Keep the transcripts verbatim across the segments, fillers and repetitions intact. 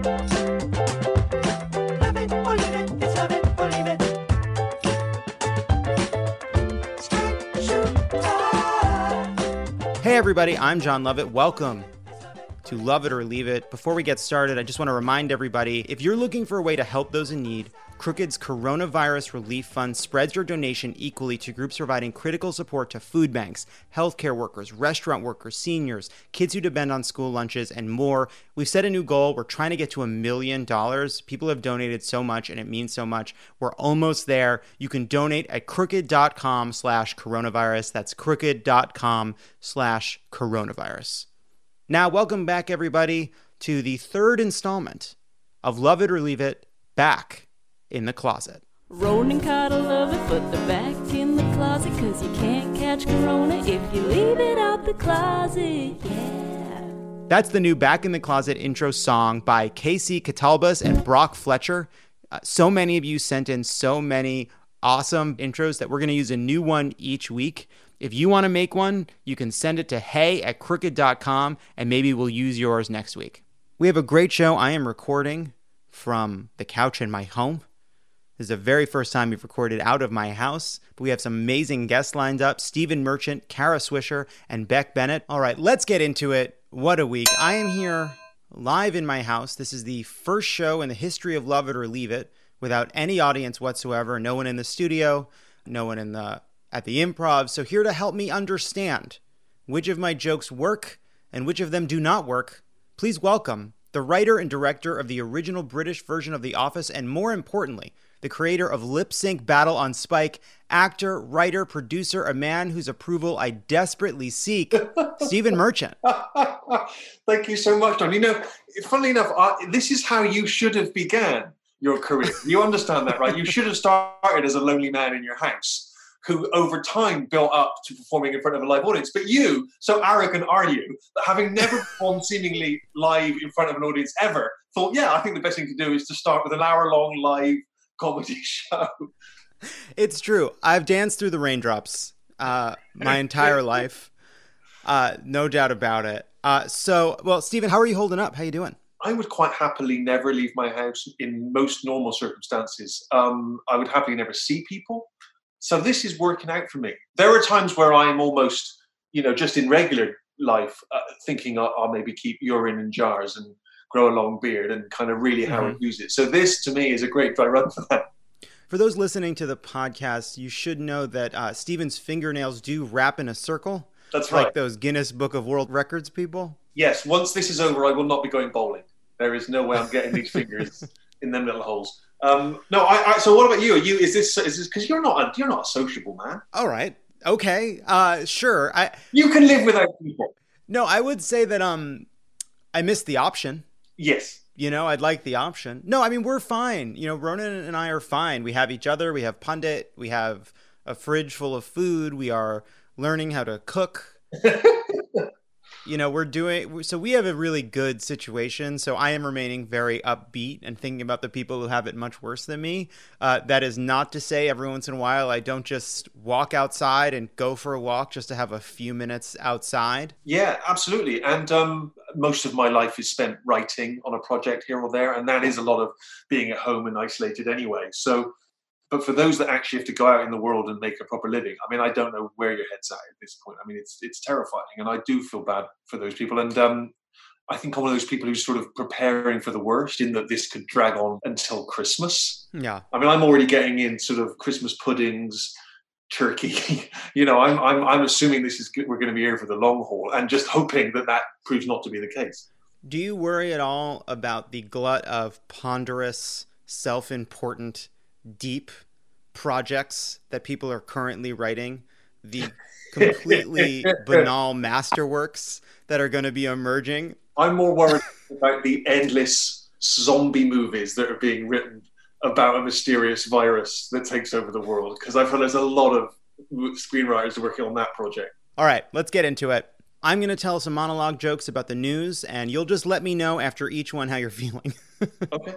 Love it or leave it, it's love it or leave it. Straight shooter. Hey everybody, I'm John Lovett. Welcome to Love It or Leave It. Before we get started, I just want to remind everybody, if you're looking for a way to help those in need, Crooked's Coronavirus Relief Fund spreads your donation equally to groups providing critical support to food banks, healthcare workers, restaurant workers, seniors, kids who depend on school lunches, and more. We've set a new goal. We're trying to get to a million dollars. People have donated so much, and it means so much. We're almost there. You can donate at crooked.com slash coronavirus. That's crooked.com slash coronavirus. Now, welcome back, everybody, to the third installment of Love It or Leave It, Back in the Closet. Rolling caught a lover, put the back in the closet, cause you can't catch corona if you leave it out the closet, yeah. That's the new Back in the Closet intro song by Casey Catalbus and Brock Fletcher. Uh, so many of you sent in so many awesome intros that we're going to use a new one each week. If you want to make one, you can send it to hey at crooked dot com and maybe we'll use yours next week. We have a great show. I am recording from the couch in my home. This is the very first time we've recorded out of my house, but we have some amazing guests lined up. Stephen Merchant, Kara Swisher, and Beck Bennett. All right, let's get into it. What a week. I am here live in my house. This is the first show in the history of Love It or Leave It without any audience whatsoever. No one in the studio, no one in the at the Improv. So here to help me understand which of my jokes work and which of them do not work, please welcome the writer and director of the original British version of The Office, and more importantly, the creator of Lip Sync Battle on Spike, actor, writer, producer, a man whose approval I desperately seek, Stephen Merchant. Thank you so much, Don. You know, funnily enough, I, this is how you should have began your career. You understand that, right? You should have started as a lonely man in your house who over time built up to performing in front of a live audience. But you, so arrogant are you, that having never performed seemingly live in front of an audience ever, thought, yeah, I think the best thing to do is to start with an hour-long live comedy show. It's true. I've danced through the raindrops uh, my entire life. Uh, no doubt about it. Uh, so, well, Stephen, how are you holding up? How you doing? I would quite happily never leave my house in most normal circumstances. Um, I would happily never see people. So this is working out for me. There are times where I'm almost, you know, just in regular life, uh, thinking I'll, I'll maybe keep urine in jars and grow a long beard and kind of really how Mm-hmm. I use it. So this, to me, is a great dry run for that. For those listening to the podcast, you should know that uh, Stephen's fingernails do wrap in a circle. That's like right. those Guinness Book of World Records people. Yes, once this is over, I will not be going bowling. There is no way I'm getting these fingers in them little holes. Um, no, I, I. So, what about you? Are you? Is this? Is this? Because you're not. A, you're not a sociable man. All right. Okay. Uh, sure. I. You can live without people. No, I would say that um, I missed the option. Yes. You know, I'd like the option. No, I mean, we're fine. You know, Ronan and I are fine. We have each other. We have Pundit. We have a fridge full of food. We are learning how to cook. You know, we're doing, so we have a really good situation. So I am remaining very upbeat and thinking about the people who have it much worse than me. Uh, that is not to say every once in a while I don't just walk outside and go for a walk just to have a few minutes outside. Yeah, absolutely. And um, most of my life is spent writing on a project here or there. And that is a lot of being at home and isolated anyway. So, but for those that actually have to go out in the world and make a proper living, I mean, I don't know where your head's at at this point. I mean, it's it's terrifying, and I do feel bad for those people. And um, I think I'm one of those people who's sort of preparing for the worst, in that this could drag on until Christmas. Yeah. I mean, I'm already getting in sort of Christmas puddings, turkey. you know, I'm I'm I'm assuming this is good. We're going to be here for the long haul, and just hoping that that proves not to be the case. Do you worry at all about the glut of ponderous, self-important, deep projects that people are currently writing, the completely banal masterworks that are going to be emerging? I'm more worried about the endless zombie movies that are being written about a mysterious virus that takes over the world, because I've heard there's a lot of screenwriters working on that project. All right, let's get into it. I'm going to tell some monologue jokes about the news, and you'll just let me know after each one how you're feeling. Okay.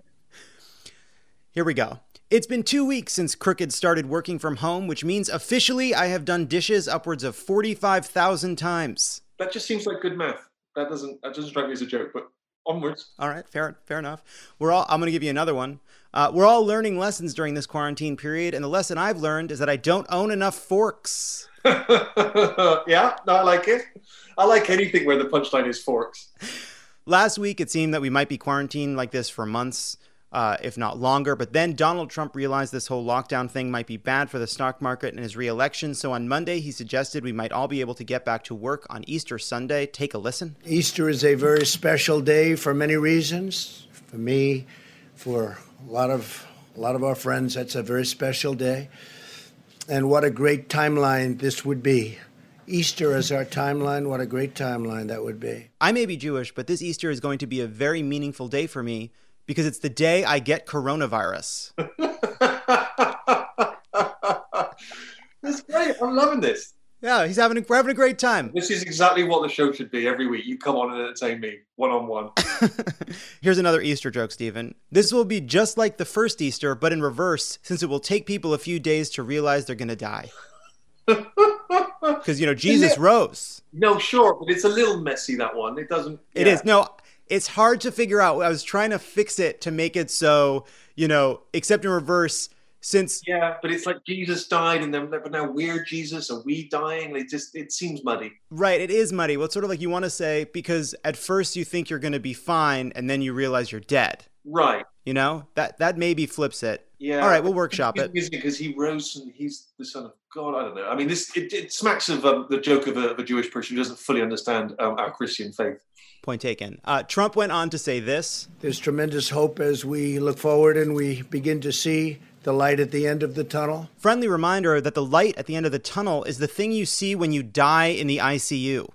Here we go. It's been two weeks since Crooked started working from home, which means officially I have done dishes upwards of forty-five thousand times. That just seems like good math. That doesn't that doesn't strike me as a joke, but Onwards. All right, fair, fair enough. We're all. I'm going to give you another one. Uh, we're all learning lessons during this quarantine period, and the lesson I've learned is that I don't own enough forks. Yeah, no, I like it. I like anything where the punchline is forks. Last week, it seemed that we might be quarantined like this for months, uh, if not longer. But then Donald Trump realized this whole lockdown thing might be bad for the stock market and his re-election. So on Monday, he suggested we might all be able to get back to work on Easter Sunday. Take a listen. Easter is a very special day for many reasons. For me, for a lot of a lot of our friends, that's a very special day. And what a great timeline this would be. Easter as our timeline, what a great timeline that would be. I may be Jewish, but this Easter is going to be a very meaningful day for me because it's the day I get coronavirus. That's great. I'm loving this. Yeah, he's having a, we're having a great time. This is exactly what the show should be every week. You come on and entertain me one-on-one. Here's another Easter joke, Stephen. This will be just like the first Easter, but in reverse, since it will take people a few days to realize they're going to die. Because, you know, Jesus rose. No, sure, but it's a little messy, that one. It doesn't... It yeah. is. No, it's hard to figure out. I was trying to fix it to make it so, you know, except in reverse, since... Yeah, but it's like Jesus died, and then but now we're Jesus, are we dying? It just, it seems muddy. Right, it is muddy. Well, it's sort of like you want to say, because at first you think you're going to be fine, and then you realize you're dead. Right. You know? That that maybe flips it. Yeah. All right, we'll workshop it. Because he rose and he's the son of God. I don't know. I mean, this it, it smacks of um, the joke of a, of a Jewish person who doesn't fully understand um, our Christian faith. Point taken. Uh, Trump went on to say this. There's tremendous hope as we look forward and we begin to see the light at the end of the tunnel. Friendly reminder that the light at the end of the tunnel is the thing you see when you die in the I C U.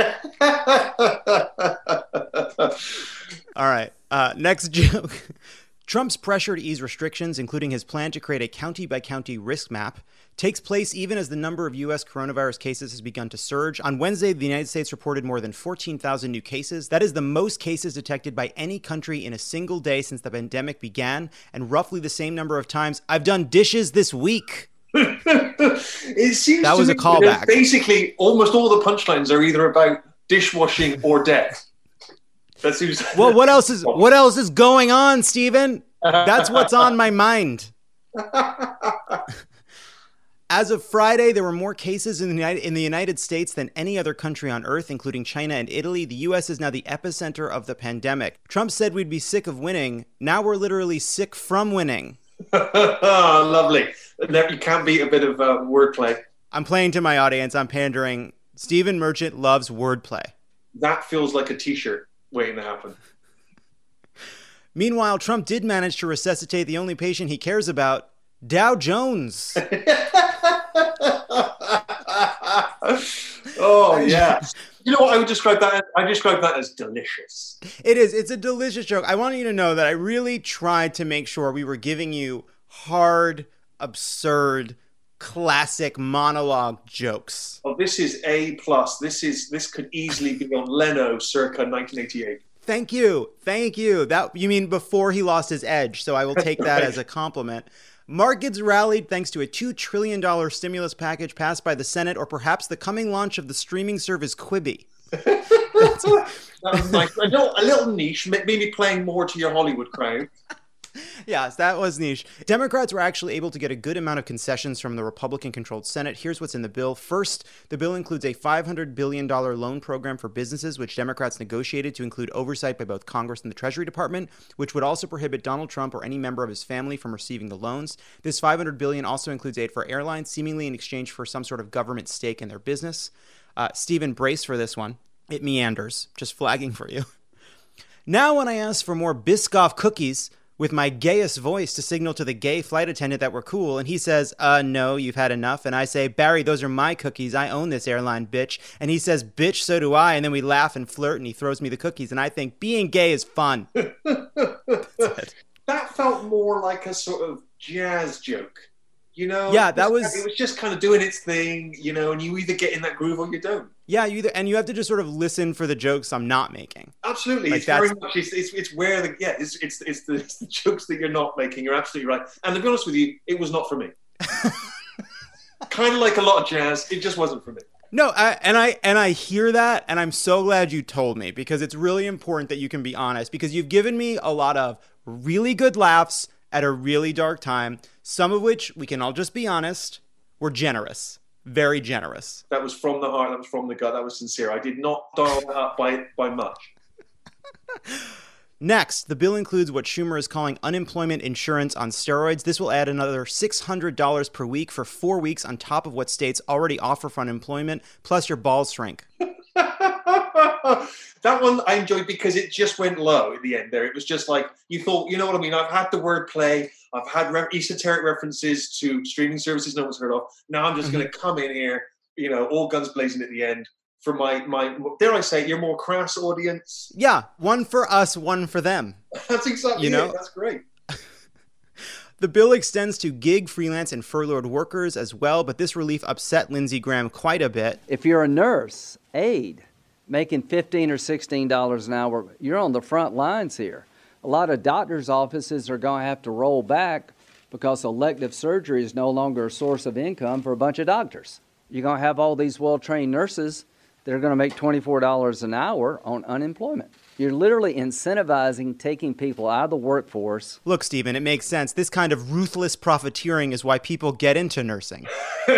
All right. Uh, next joke. Trump's pressure to ease restrictions, including his plan to create a county-by-county risk map, takes place even as the number of U S coronavirus cases has begun to surge. On Wednesday, the United States reported more than fourteen thousand new cases. That is the most cases detected by any country in a single day since the pandemic began, and roughly the same number of times I've done dishes this week. It seems that to was me a callback. That basically, almost all the punchlines are either about dishwashing or death. That seems. Well, what else is what else is going on, Stephen? That's what's on my mind. As of Friday, there were more cases in the United, in the United States than any other country on earth, including China and Italy. The U S is now the epicenter of the pandemic. Trump said we'd be sick of winning. Now we're literally sick from winning. Lovely. You can't beat a bit of uh, wordplay. I'm playing to my audience. I'm pandering. Stephen Merchant loves wordplay. That feels like a t-shirt waiting to happen. Meanwhile, Trump did manage to resuscitate the only patient he cares about, Dow Jones. Oh, yeah. You know what I would describe that as? I describe that as delicious. It is. It's a delicious joke. I want you to know that I really tried to make sure we were giving you hard, absurd, classic monologue jokes. Oh, this is A plus. This is this could easily be on Leno circa nineteen eighty-eight. Thank you. Thank you. That you mean before he lost his edge. So I will take that as a compliment. Markets rallied thanks to a two trillion dollars stimulus package passed by the Senate, or perhaps the coming launch of the streaming service Quibi. That was nice. A little, a little niche, maybe playing more to your Hollywood crowd. Yes, that was niche. Democrats were actually able to get a good amount of concessions from the Republican-controlled Senate. Here's what's in the bill. First, the bill includes a five hundred billion dollars loan program for businesses, which Democrats negotiated to include oversight by both Congress and the Treasury Department, which would also prohibit Donald Trump or any member of his family from receiving the loans. This five hundred billion dollars also includes aid for airlines, seemingly in exchange for some sort of government stake in their business. Uh, Stephen, brace for this one. It meanders. Just flagging for you. Now when I ask for more Biscoff cookies with my gayest voice to signal to the gay flight attendant that we're cool, and he says, uh, no, you've had enough. And I say, Barry, those are my cookies. I own this airline, bitch. And he says, bitch, so do I. And then we laugh and flirt, and he throws me the cookies. And I think being gay is fun. That felt more like a sort of jazz joke. You know, yeah, that was it was just kind of doing its thing, you know, and you either get in that groove or you don't. Yeah, you either, and you have to just sort of listen for the jokes I'm not making. Absolutely, like it's very much it's, it's it's where the yeah it's it's it's the, it's the jokes that you're not making. You're absolutely right. And to be honest with you, it was not for me. Kind of like a lot of jazz, it just wasn't for me. No, I, and I and I hear that, and I'm so glad you told me, because it's really important that you can be honest, because you've given me a lot of really good laughs at a really dark time, some of which, we can all just be honest, were generous. Very generous. That was from the heart. That was from the gut. That was sincere. I did not dial that up by, by much. Next, the bill includes what Schumer is calling unemployment insurance on steroids. This will add another six hundred dollars per week for four weeks on top of what states already offer for unemployment, plus your balls shrink. That one I enjoyed because it just went low at the end there. It was just like, you thought, you know what I mean? I've had the word play. I've had re- esoteric references to streaming services no one's heard of. Now I'm just mm-hmm. going to come in here, you know, all guns blazing at the end for my, my, dare I say, your more crass audience. Yeah, one for us, one for them. That's exactly you know? it. That's great. The bill extends to gig, freelance, and furloughed workers as well, but this relief upset Lindsey Graham quite a bit. If you're a nurse, aide, making fifteen or sixteen dollars an hour, you're on the front lines here. A lot of doctors' offices are going to have to roll back because elective surgery is no longer a source of income for a bunch of doctors. You're going to have all these well-trained nurses that are going to make twenty-four dollars an hour on unemployment. You're literally incentivizing taking people out of the workforce. Look, Stephen, it makes sense. This kind of ruthless profiteering is why people get into nursing.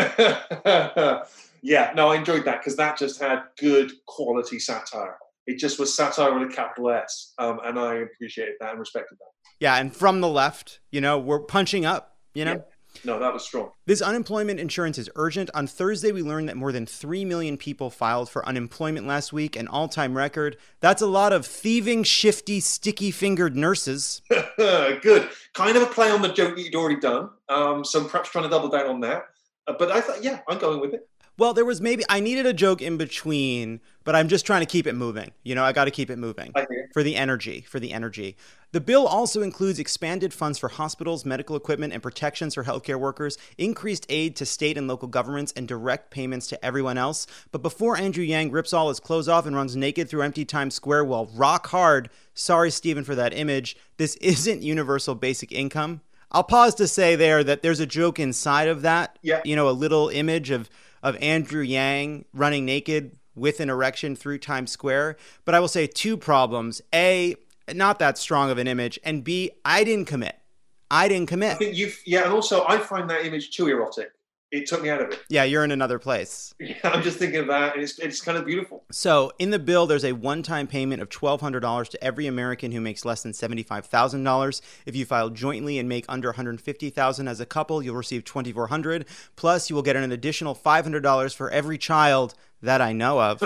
Yeah, no, I enjoyed that because that just had good quality satire. It just was satire with a capital S, um, and I appreciated that and respected that. Yeah, and from the left, you know, we're punching up, you know? Yeah. No, that was strong. This unemployment insurance is urgent. On Thursday, we learned that more than three million people filed for unemployment last week, an all-time record. That's a lot of thieving, shifty, sticky-fingered nurses. Good. Kind of a play on the joke that you'd already done, um, so perhaps trying to double down on that. Uh, but I thought, yeah, I'm going with it. Well, there was maybe, I needed a joke in between, but I'm just trying to keep it moving. You know, I got to keep it moving for the energy, for the energy. The bill also includes expanded funds for hospitals, medical equipment, and protections for healthcare workers, increased aid to state and local governments, and direct payments to everyone else. But before Andrew Yang rips all his clothes off and runs naked through empty Times Square while rock hard, sorry, Stephen, for that image, this isn't universal basic income. I'll pause to say there that there's a joke inside of that. Yeah. You know, a little image of of Andrew Yang running naked with an erection through Times Square. But I will say two problems. A, not that strong of an image. And B, I didn't commit. I didn't commit. I think you've, yeah, and also I find that image too erotic. It took me out of it. Yeah, you're in another place. Yeah, I'm just thinking of that, and it's, it's kind of beautiful. So in the bill, there's a one-time payment of twelve hundred dollars to every American who makes less than seventy-five thousand dollars. If you file jointly and make under one hundred fifty thousand dollars as a couple, you'll receive twenty-four hundred dollars. Plus, you will get an additional five hundred dollars for every child that I know of.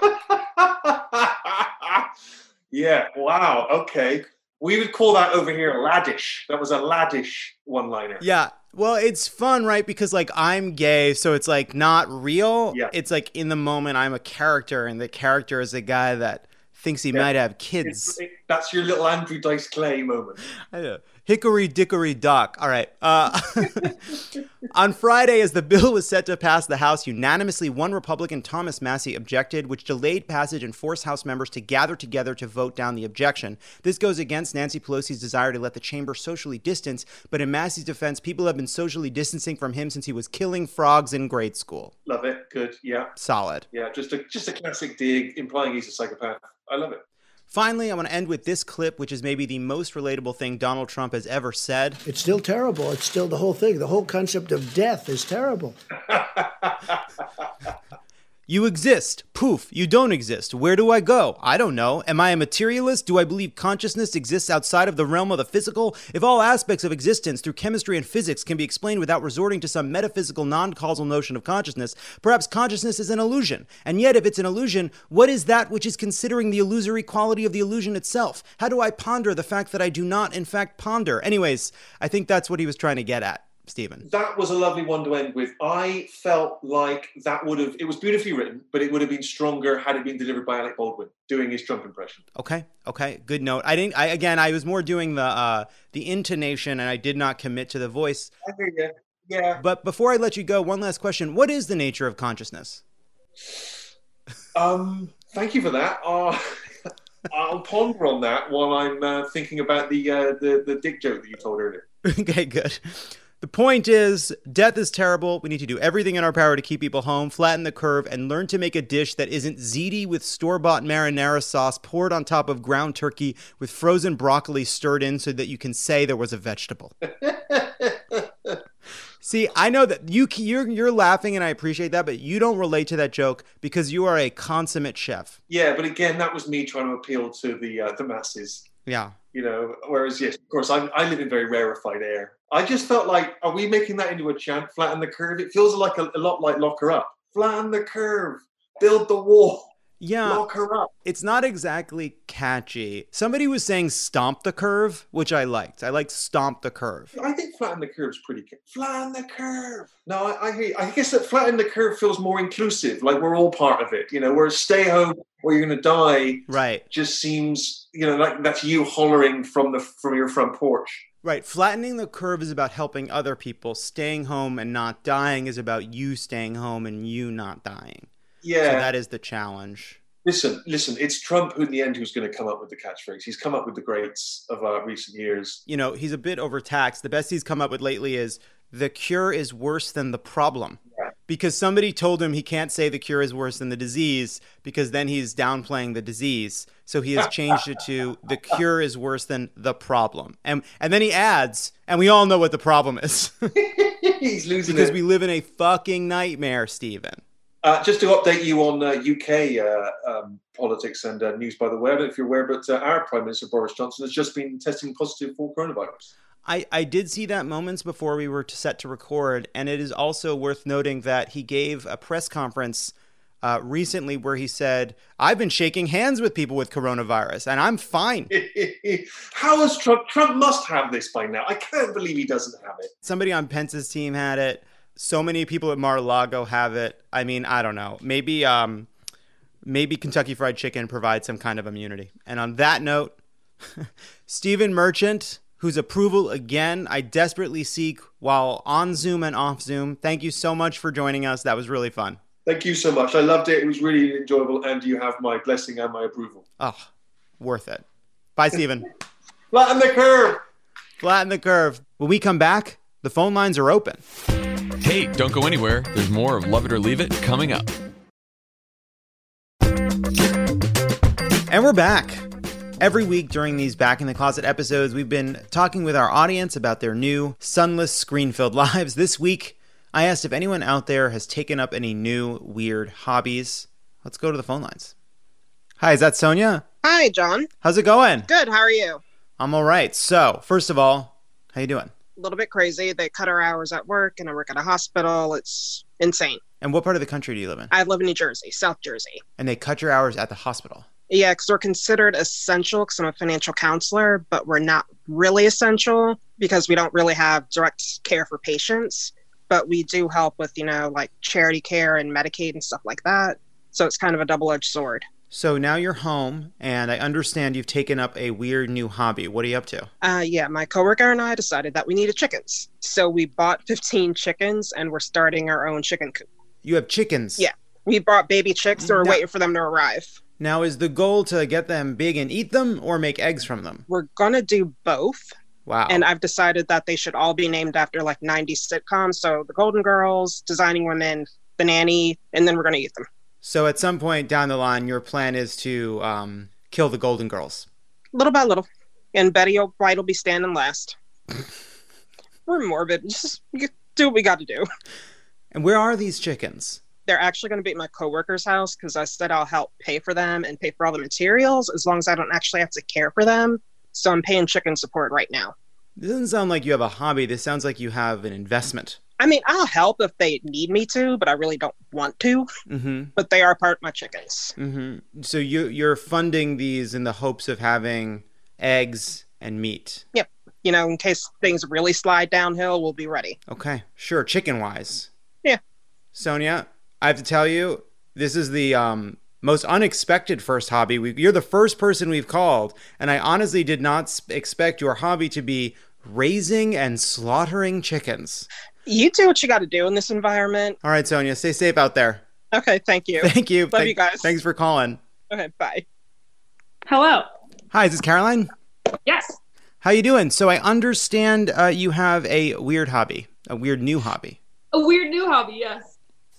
Yeah, wow, okay. We would call that over here laddish. That was a laddish one-liner. Yeah. Well, it's fun, right? Because, like, I'm gay, so it's, like, not real. Yeah. It's, like, in the moment, I'm a character, and the character is a guy that thinks he Yeah. might have kids. It's, it, that's your little Andrew Dice Clay moment. I know. Hickory dickory dock. All right. Uh, on Friday, as the bill was set to pass the House, unanimously, one Republican, Thomas Massie, objected, which delayed passage and forced House members to gather together to vote down the objection. This goes against Nancy Pelosi's desire to let the chamber socially distance, but in Massie's defense, people have been socially distancing from him since he was killing frogs in grade school. Love it. Good. Yeah. Solid. Yeah. Just a just a classic dig implying he's a psychopath. I love it. Finally, I want to end with this clip, which is maybe the most relatable thing Donald Trump has ever said. It's still terrible. It's still the whole thing. The whole concept of death is terrible. You exist. Poof. You don't exist. Where do I go? I don't know. Am I a materialist? Do I believe consciousness exists outside of the realm of the physical? If all aspects of existence through chemistry and physics can be explained without resorting to some metaphysical non-causal notion of consciousness, perhaps consciousness is an illusion. And yet, if it's an illusion, what is that which is considering the illusory quality of the illusion itself? How do I ponder the fact that I do not, in fact, ponder? Anyways, I think that's what he was trying to get at. Stephen. That was a lovely one to end with. I felt like that would have, it was beautifully written, but it would have been stronger had it been delivered by Alec Baldwin doing his Trump impression. Okay. Okay. Good note. I didn't, I, again, I was more doing the, uh, the intonation and I did not commit to the voice. I hear you. Yeah. But before I let you go, one last question. What is the nature of consciousness? Um, thank you for that. Uh, I'll ponder on that while I'm uh, thinking about the, uh, the, the dick joke that you told earlier. Okay, good. The point is, death is terrible. We need to do everything in our power to keep people home, flatten the curve, and learn to make a dish that isn't ziti with store-bought marinara sauce poured on top of ground turkey with frozen broccoli stirred in so that you can say there was a vegetable. See, I know that you, you're, you're laughing, and I appreciate that, but you don't relate to that joke because you are a consummate chef. Yeah, but again, that was me trying to appeal to the uh, the masses. Yeah. You know, whereas, yes, of course, I, I live in very rarefied air. I just felt like, are we making that into a chant, flatten the curve? It feels like a, a lot like Lock Her Up. Flatten the curve, build the wall. Yeah, lock her up. It's not exactly catchy. Somebody was saying stomp the curve, which I liked. I liked stomp the curve. I think flatten the curve is pretty good. Flatten the curve. No, I, I, I guess that flatten the curve feels more inclusive, like we're all part of it. You know, whereas stay home or you're going to die right. just seems, you know, like that's you hollering from the from your front porch. Right. Flattening the curve is about helping other people. Staying home and not dying is about you staying home and you not dying. Yeah. So that is the challenge. Listen, listen, it's Trump who in the end who's going to come up with the catchphrase. He's come up with the greats of uh, recent years. You know, he's a bit overtaxed. The best he's come up with lately is the cure is worse than the problem. Yeah. Because somebody told him he can't say the cure is worse than the disease because then he's downplaying the disease. So he has changed it to the cure is worse than the problem. And and then he adds, and we all know what the problem is. He's losing because it. we live in a fucking nightmare, Stephen. Uh, just to update you on uh, U K uh, um, politics and uh, news, by the way, I don't know if you're aware, but uh, our Prime Minister Boris Johnson has just been testing positive for coronavirus. I, I did see that moments before we were to set to record, and it is also worth noting that he gave a press conference uh, recently where he said, I've been shaking hands with people with coronavirus, and I'm fine. How has Trump? Trump must have this by now. I can't believe he doesn't have it. Somebody on Pence's team had it. So many people at Mar-a-Lago have it. I mean, I don't know. Maybe um, maybe Kentucky Fried Chicken provides some kind of immunity. And on that note, Stephen Merchant, whose approval, again, I desperately seek while on Zoom and off Zoom. Thank you so much for joining us. That was really fun. Thank you so much. I loved it. It was really enjoyable. And you have my blessing and my approval. Oh, worth it. Bye, Stephen. Flatten the curve. Flatten the curve. When we come back, the phone lines are open. Hey, don't go anywhere. There's more of Love It or Leave It coming up. And we're back. Every week during these Back in the Closet episodes, we've been talking with our audience about their new sunless, screen-filled lives. This week, I asked if anyone out there has taken up any new, weird hobbies. Let's go to the phone lines. Hi, is that Sonia? Hi, John. How's it going? Good. How are you? I'm all right. So, first of all, how you doing? A little bit crazy. They cut our hours at work, and I work at a hospital. It's insane. And what part of the country do you live in? I live in New Jersey, South Jersey. And they cut your hours at the hospital? Yeah, because we're considered essential because I'm a financial counselor, but we're not really essential because we don't really have direct care for patients. But we do help with, you know, like charity care and Medicaid and stuff like that. So it's kind of a double-edged sword. So now you're home, and I understand you've taken up a weird new hobby. What are you up to? Uh, yeah, my coworker and I decided that we needed chickens. So we bought fifteen chickens, and we're starting our own chicken coop. You have chickens? Yeah. We bought baby chicks, so we're No. waiting for them to arrive. Now, is the goal to get them big and eat them or make eggs from them? We're going to do both. Wow. And I've decided that they should all be named after like nineties sitcoms. So the Golden Girls, Designing Women, The Nanny, and then we're going to eat them. So at some point down the line, your plan is to um, kill the Golden Girls. Little by little. And Betty White will be standing last. We're morbid. Just do what we got to do. And where are these chickens? They're actually going to be at my coworker's house because I said I'll help pay for them and pay for all the materials as long as I don't actually have to care for them. So I'm paying chicken support right now. This doesn't sound like you have a hobby. This sounds like you have an investment. I mean, I'll help if they need me to, but I really don't want to. Mm-hmm. But they are part of my chickens. Mm-hmm. So you, you're funding these in the hopes of having eggs and meat. Yep. You know, in case things really slide downhill, we'll be ready. Okay. Sure. Chicken-wise. Yeah. Sonia, I have to tell you, this is the um, most unexpected first hobby. We, you're the first person we've called, and I honestly did not sp- expect your hobby to be raising and slaughtering chickens. You do what you got to do in this environment. All right, Sonia, stay safe out there. Okay, thank you. Thank you. Love Thank- you guys. Thanks for calling. Okay, bye. Hello. Hi, is this Caroline? Yes. How you doing? So I understand uh, you have a weird hobby. A weird new hobby. A weird new hobby, yes.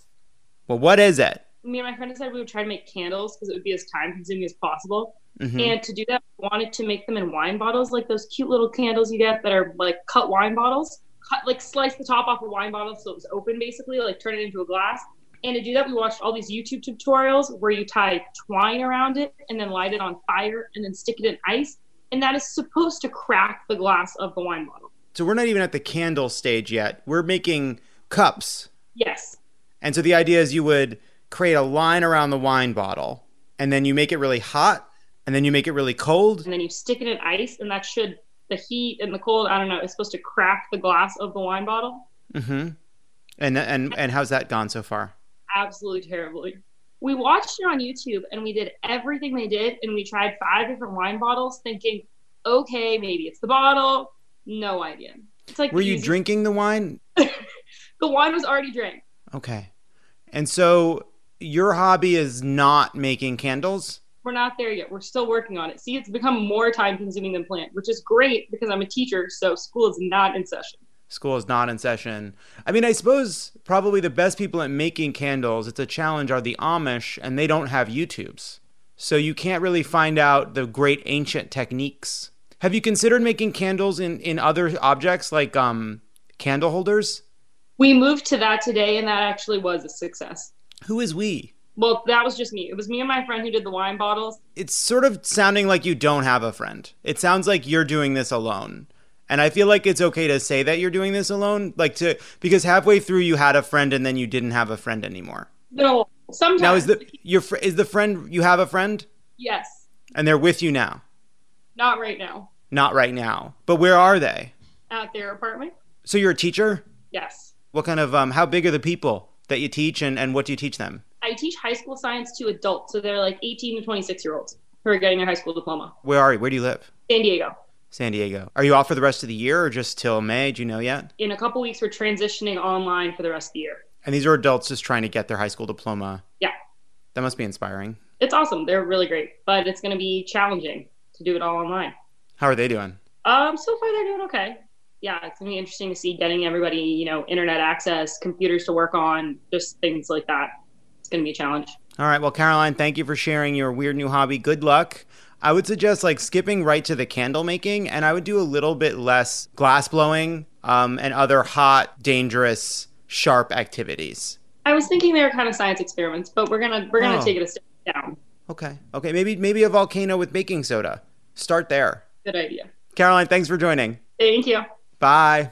Well, what is it? Me and my friend decided we would try to make candles because it would be as time consuming as possible. Mhm. And to do that, we wanted to make them in wine bottles, like those cute little candles you get that are like cut wine bottles. Cut, like slice the top off a wine bottle so it was open, basically, like turn it into a glass. And to do that, we watched all these YouTube tutorials where you tie twine around it and then light it on fire and then stick it in ice. And that is supposed to crack the glass of the wine bottle. So we're not even at the candle stage yet. We're making cups. Yes. And so the idea is you would create a line around the wine bottle, and then you make it really hot, and then you make it really cold. And then you stick it in ice, and that should, the heat and the cold, I don't know, is supposed to crack the glass of the wine bottle. Mm-hmm. And and and how's that gone so far? Absolutely terribly. We watched it on YouTube, and we did everything they did, and we tried five different wine bottles, thinking, okay, maybe it's the bottle. No idea. It's like Were you easy- drinking the wine? The wine was already drank. Okay. And so your hobby is not making candles? We're not there yet. We're still working on it. See, it's become more time consuming than planned, which is great because I'm a teacher, so school is not in session. School is not in session. I mean, I suppose probably the best people at making candles, it's a challenge, are the Amish, and they don't have YouTubes. So you can't really find out the great ancient techniques. Have you considered making candles in, in other objects like um, candle holders? We moved to that today, and that actually was a success. Who is we? Well, that was just me. It was me and my friend who did the wine bottles. It's sort of sounding like you don't have a friend. It sounds like you're doing this alone. And I feel like it's okay to say that you're doing this alone, like to because halfway through you had a friend and then you didn't have a friend anymore. No, sometimes. Now is the your fr- is the friend you have a friend? Yes, And they're with you now? not right now. Not right now. But where are they? At their apartment? So you're a teacher? Yes. What kind of um how big are the people that you teach and, and what do you teach them? I teach high school science to adults, so they're like eighteen to twenty-six year olds who are getting their high school diploma. Where are you? Where do you live? San Diego. San Diego. Are you off for the rest of the year or just till May? Do you know yet? In a couple weeks, we're transitioning online for the rest of the year. And these are adults just trying to get their high school diploma. Yeah. That must be inspiring. It's awesome. They're really great, but it's going to be challenging to do it all online. How are they doing? Um, so far they're doing okay. Yeah, it's going to be interesting to see getting everybody, you know, internet access, computers to work on, just things like that. It's going to be a challenge. All right. Well, Caroline, thank you for sharing your weird new hobby. Good luck. I would suggest like skipping right to the candle making, and I would do a little bit less glass blowing um, and other hot, dangerous, sharp activities. I was thinking they were kind of science experiments, but we're gonna we're gonna Oh. take it a step down. Okay. Okay. Maybe maybe a volcano with baking soda. Start there. Good idea. Caroline, thanks for joining. Thank you. Bye.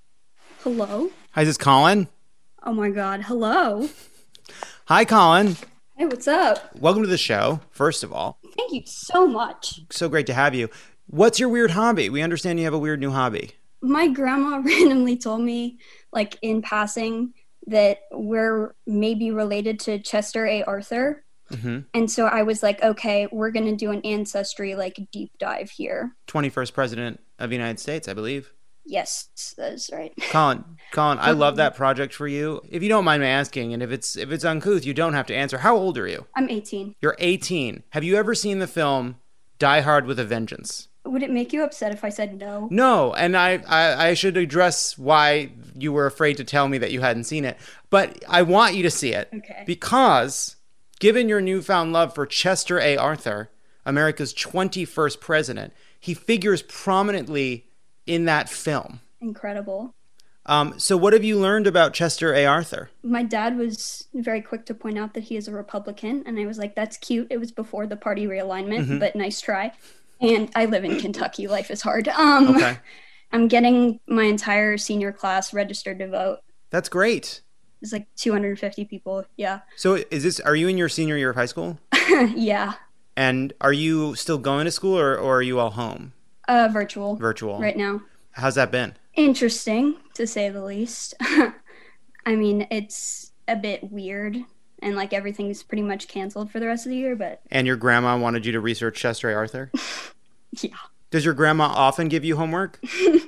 Hello? Hi, is this Colin? Oh my god, hello. Hi, Colin. Hey, what's up? Welcome to the show, first of all. Thank you so much. So great to have you. What's your weird hobby? We understand you have a weird new hobby. My grandma randomly told me, like in passing, that we're maybe related to Chester A. Arthur. Mm-hmm. And so I was like, okay, we're going to do an ancestry like deep dive here. twenty-first president of the United States, I believe. Yes, that is right. Colin, Colin, I love that project for you. If you don't mind me asking, and if it's if it's uncouth, you don't have to answer. How old are you? I'm eighteen. You're eighteen. Have you ever seen the film Die Hard with a Vengeance? Would it make you upset if I said no? No, and I, I, I should address why you were afraid to tell me that you hadn't seen it. But I want you to see it. Okay. Because given your newfound love for Chester A. Arthur, America's twenty-first president, he figures prominently in that film. Incredible. Um, so what have you learned about Chester A. Arthur? My dad was very quick to point out that he is a Republican, and I was like, that's cute. It was before the party realignment, Mhm. but nice try. And I live in Kentucky. Life is hard. Um, Okay. I'm getting my entire senior class registered to vote. That's great. It's like two hundred fifty people. Yeah. So is this, are you in your senior year of high school? Yeah. And are you still going to school or, or are you all home? Uh, virtual. Virtual. Right now. How's that been? Interesting, to say the least. I mean, it's a bit weird, and like everything's pretty much canceled for the rest of the year, but And your grandma wanted you to research Chester A. Arthur? yeah. Does your grandma often give you homework?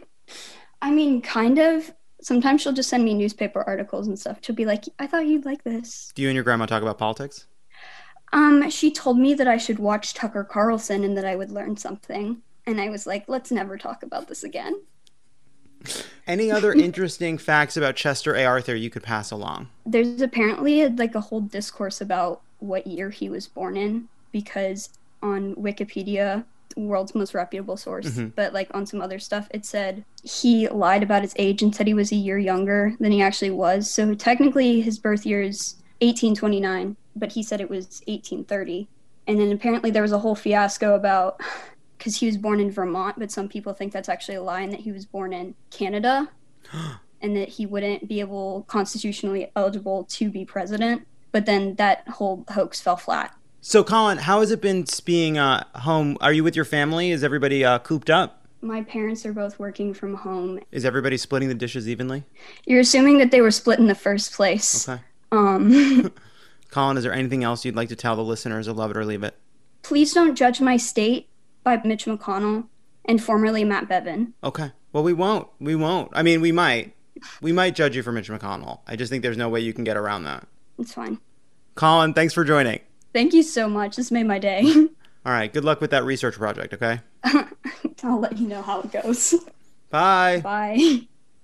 I mean, kind of. Sometimes she'll just send me newspaper articles and stuff. She'll be like, I thought you'd like this. Do you and your grandma talk about politics? Um, she told me that I should watch Tucker Carlson and that I would learn something. And I was like, let's never talk about this again. Any other interesting facts about Chester A. Arthur you could pass along? There's apparently like a whole discourse about what year he was born in, because on Wikipedia, the world's most reputable source, Mm-hmm. but like on some other stuff, it said he lied about his age and said he was a year younger than he actually was. So technically his birth year is eighteen twenty-nine, but he said it was eighteen thirty. And then apparently there was a whole fiasco about, because he was born in Vermont, but some people think that's actually a lie, and that he was born in Canada and that he wouldn't be able, constitutionally eligible to be president. But then that whole hoax fell flat. So, Colin, how has it been being uh, home? Are you with your family? Is everybody uh, cooped up? My parents are both working from home. Is everybody splitting the dishes evenly? You're assuming that they were split in the first place. Okay. Um, Colin, is there anything else you'd like to tell the listeners of Love It or Leave It? Please Don't Judge My State by Mitch McConnell and formerly Matt Bevin. Okay. Well, we won't. We won't. I mean, we might. We might judge you for Mitch McConnell. I just think there's no way you can get around that. It's fine. Colin, thanks for joining. Thank you so much. This made my day. All right. Good luck with that research project, okay? I'll let you know how it goes. Bye. Bye.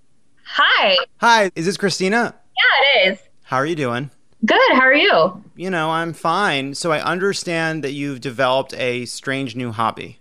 Hi. Hi. Is this Christina? Yeah, it is. How are you doing? Good. How are you? You know, I'm fine. So I understand that you've developed a strange new hobby.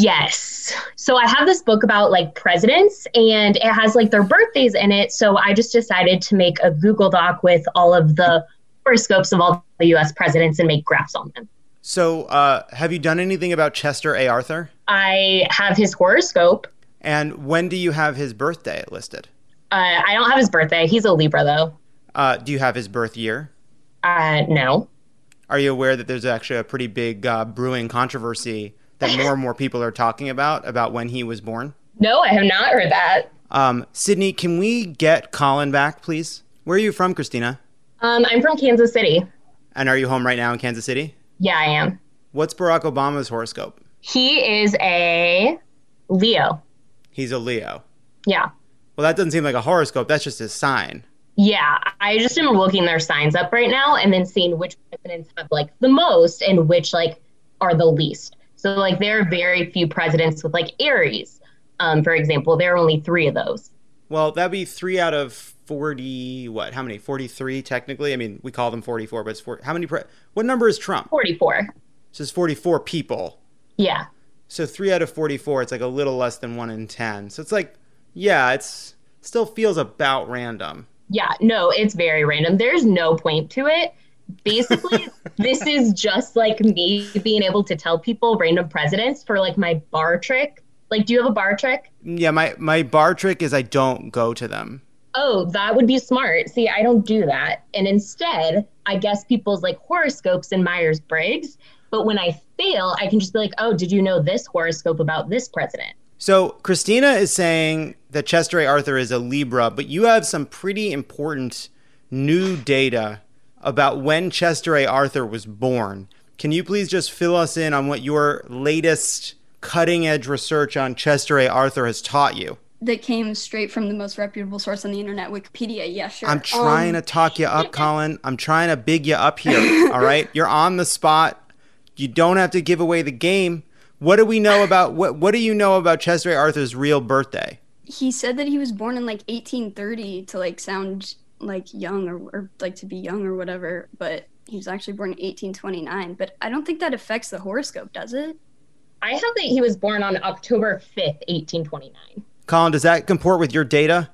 Yes. So I have this book about like presidents, and it has like their birthdays in it. So I just decided to make a Google Doc with all of the horoscopes of all the U S presidents and make graphs on them. So uh, have you done anything about Chester A. Arthur? I have his horoscope. And when do you have his birthday listed? Uh, I don't have his birthday. He's a Libra, though. Uh, do you have his birth year? Uh, no. Are you aware that there's actually a pretty big uh, brewing controversy that more and more people are talking about, about when he was born? No, I have not heard that. Um, Sydney, can we get Colin back, please? Where are you from, Christina? Um, I'm from Kansas City. And are you home right now in Kansas City? Yeah, I am. What's Barack Obama's horoscope? He is a Leo. He's a Leo. Yeah. Well, that doesn't seem like a horoscope. That's just his sign. Yeah, I just am looking their signs up right now and then seeing which presidents have like the most and which like are the least. So like there are very few presidents with like Aries. Um, for example, there are only three of those. Well, that'd be three out of forty, what, how many? forty-three technically? I mean, we call them forty-four, but it's four. How many? Pre- what number is Trump? forty-four. So it's forty-four people. Yeah. So three out of forty-four, it's like a little less than one in ten. So it's like, yeah, it's still feels about random. Yeah, no, it's very random. There's no point to it. Basically, this is just like me being able to tell people random presidents for like my bar trick. Like, do you have a bar trick? Yeah, my, my bar trick is I don't go to them. Oh, that would be smart. See, I don't do that. And instead, I guess people's like horoscopes and Myers-Briggs. But when I fail, I can just be like, oh, did you know this horoscope about this president? So Christina is saying that Chester A. Arthur is a Libra, but you have some pretty important new data about when Chester A. Arthur was born. Can you please just fill us in on what your latest cutting edge research on Chester A. Arthur has taught you? That came straight from the most reputable source on the internet, Wikipedia. Yeah, sure. I'm trying um, to talk you up, Colin. I'm trying to big you up here, all right? You're on the spot. You don't have to give away the game. What do we know about, what What do you know about Chester A. Arthur's real birthday? He said that he was born in like eighteen thirty to like sound like young or, or like to be young or whatever, but he was actually born in eighteen twenty-nine. But I don't think that affects the horoscope, does it? I have that he was born on October fifth, eighteen twenty-nine. Colin, does that comport with your data?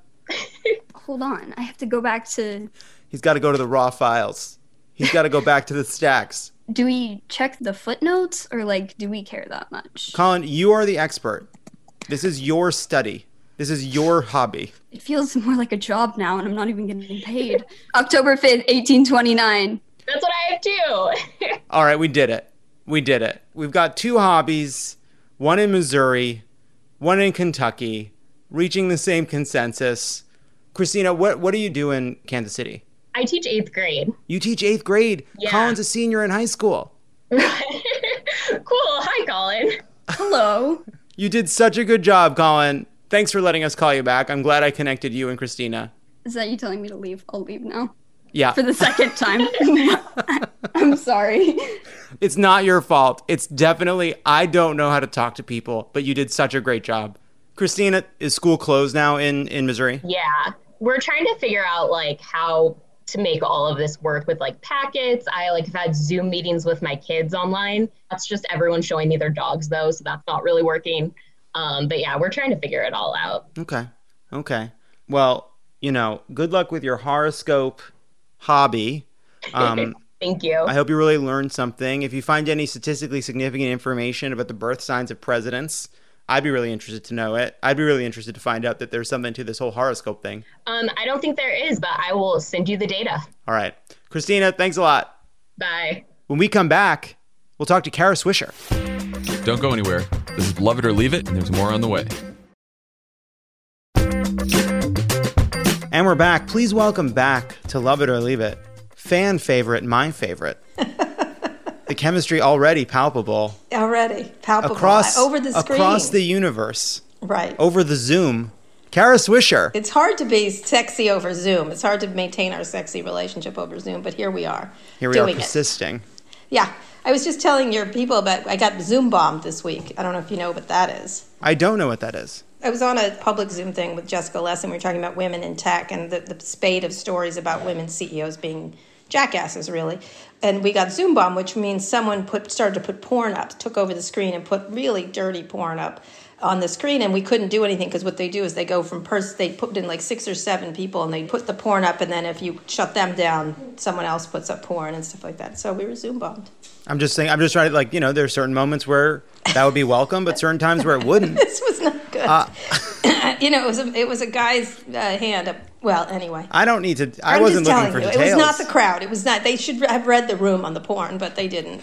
Hold on. I have to go back to... He's got to go to the raw files. He's got to go back to the stacks. Do we check the footnotes or like do we care that much? Colin, you are the expert. This is your study. This is your hobby. It feels more like a job now and I'm not even getting paid. October fifth, eighteen twenty-nine. That's what I have too. All right, we did it. We did it. We've got two hobbies, one in Missouri, one in Kentucky, reaching the same consensus. Christina, what, what do you do in Kansas City? I teach eighth grade. You teach eighth grade? Yeah. Colin's a senior in high school. Cool. Hi, Colin. Hello. You did such a good job, Colin. Thanks for letting us call you back. I'm glad I connected you and Christina. Is that you telling me to leave? I'll leave now. Yeah. For the second time. I'm sorry. It's not your fault. It's definitely, I don't know how to talk to people, but you did such a great job. Christina, is school closed now in, in Missouri? Yeah. We're trying to figure out like how to make all of this work with like packets. I like have had Zoom meetings with my kids online. That's just everyone showing me their dogs though, so that's not really working. Um, but yeah, we're trying to figure it all out. Okay. Okay. Well, you know, good luck with your horoscope hobby. Um, Thank you. I hope you really learned something. If you find any statistically significant information about the birth signs of presidents, I'd be really interested to know it. I'd be really interested to find out that there's something to this whole horoscope thing. Um, I don't think there is, but I will send you the data. All right. Christina, thanks a lot. Bye. When we come back, we'll talk to Kara Swisher. Don't go anywhere. This is Love It or Leave It, and there's more on the way. And we're back. Please welcome back to Love It or Leave It. Fan favorite, my favorite. The chemistry already palpable. Already palpable. Across, over the screen. Across the universe. Right. Over the Zoom. Kara Swisher. It's hard to be sexy over Zoom. It's hard to maintain our sexy relationship over Zoom, but here we are. Here we doing are persisting. It. Yeah. I was just telling your people about, I got Zoom bombed this week. I don't know if you know what that is. I don't know what that is. I was on a public Zoom thing with Jessica Lesson. We were talking about women in tech and the, the spate of stories about women C E Os being jackasses, really. And we got Zoom bomb, which means someone put started to put porn up, took over the screen and put really dirty porn up on the screen, and we couldn't do anything because what they do is they go from person, they put in like six or seven people and they put the porn up, and then if you shut them down, someone else puts up porn and stuff like that. So we were Zoom bombed. I'm just saying, I'm just trying to, like, you know, there's certain moments where that would be welcome, but certain times where it wouldn't. This was not good. Uh, you know, it was a, it was a guy's uh, hand up. Well, anyway. I don't need to, I I'm wasn't just looking for you, details. It was not the crowd. It was not, they should have read the room on the porn, but they didn't.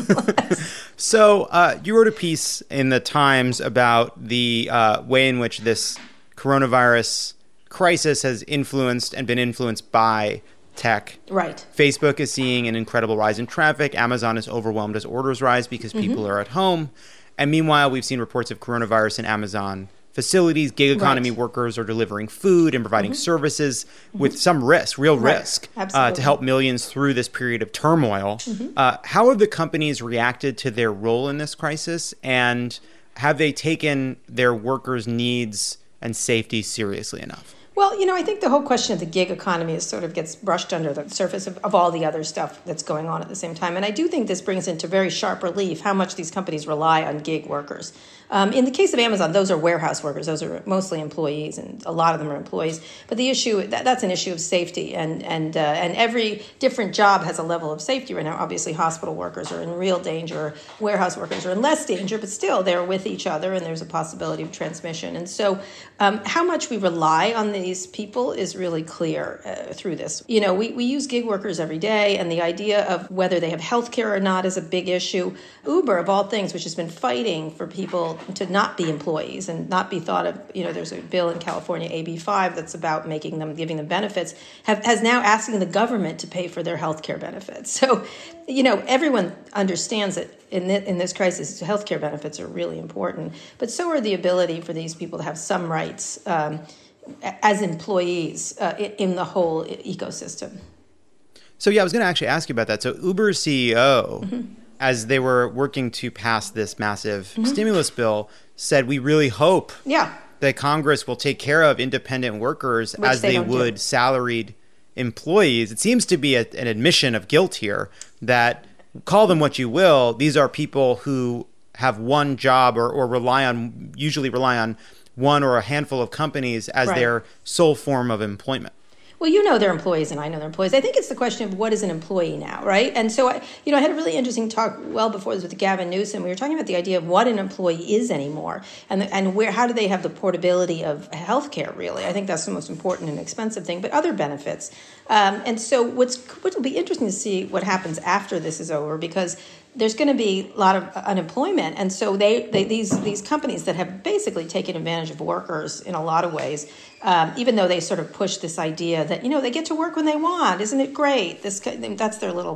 So uh, you wrote a piece in the Times about the uh, way in which this coronavirus crisis has influenced and been influenced by tech. Right. Facebook is seeing an incredible rise in traffic. Amazon is overwhelmed as orders rise because people mm-hmm. are at home. And meanwhile, we've seen reports of coronavirus in Amazon facilities. Gig economy right. workers are delivering food and providing mm-hmm. services mm-hmm. with some risk, real right. risk, uh, to help millions through this period of turmoil. Mm-hmm. Uh, how have the companies reacted to their role in this crisis? And have they taken their workers' needs and safety seriously enough? Well, you know, I think the whole question of the gig economy is sort of gets brushed under the surface of, of all the other stuff that's going on at the same time. And I do think this brings into very sharp relief how much these companies rely on gig workers. Um, in the case of Amazon, those are warehouse workers. Those are mostly employees, and a lot of them are employees. But the issue, that, that's an issue of safety, and and uh, and every different job has a level of safety right now. Obviously, hospital workers are in real danger. Warehouse workers are in less danger, but still they're with each other, and there's a possibility of transmission. And so um, how much we rely on these people is really clear uh, through this. You know, we, we use gig workers every day, and the idea of whether they have health care or not is a big issue. Uber, of all things, which has been fighting for people to not be employees and not be thought of, you know, there's a bill in California, A B five, that's about making them, giving them benefits, have, has now asking the government to pay for their health care benefits. So, you know, everyone understands that in, th- in this crisis, health care benefits are really important, but so are the ability for these people to have some rights um, as employees uh, in the whole ecosystem. So, yeah, I was going to actually ask you about that. So Uber's C E O, mm-hmm. as they were working to pass this massive mm-hmm. stimulus bill, said, we really hope yeah. that Congress will take care of independent workers Which as they, they would do. salaried employees. It seems to be a, an admission of guilt here that, call them what you will, these are people who have one job or, or rely on, usually rely on one or a handful of companies as right. their sole form of employment. Well, you know they're employees and I know they're employees. I think it's the question of what is an employee now, right? And so, I, you know, I had a really interesting talk well before this with Gavin Newsom. We were talking about the idea of what an employee is anymore and the, and where how do they have the portability of health care, really? I think that's the most important and expensive thing, but other benefits. Um, and so what's what will be interesting to see what happens after this is over, because there's going to be a lot of unemployment. And so they, they these these companies that have basically taken advantage of workers in a lot of ways, um, even though they sort of push this idea that, you know, they get to work when they want. Isn't it great? This That's their little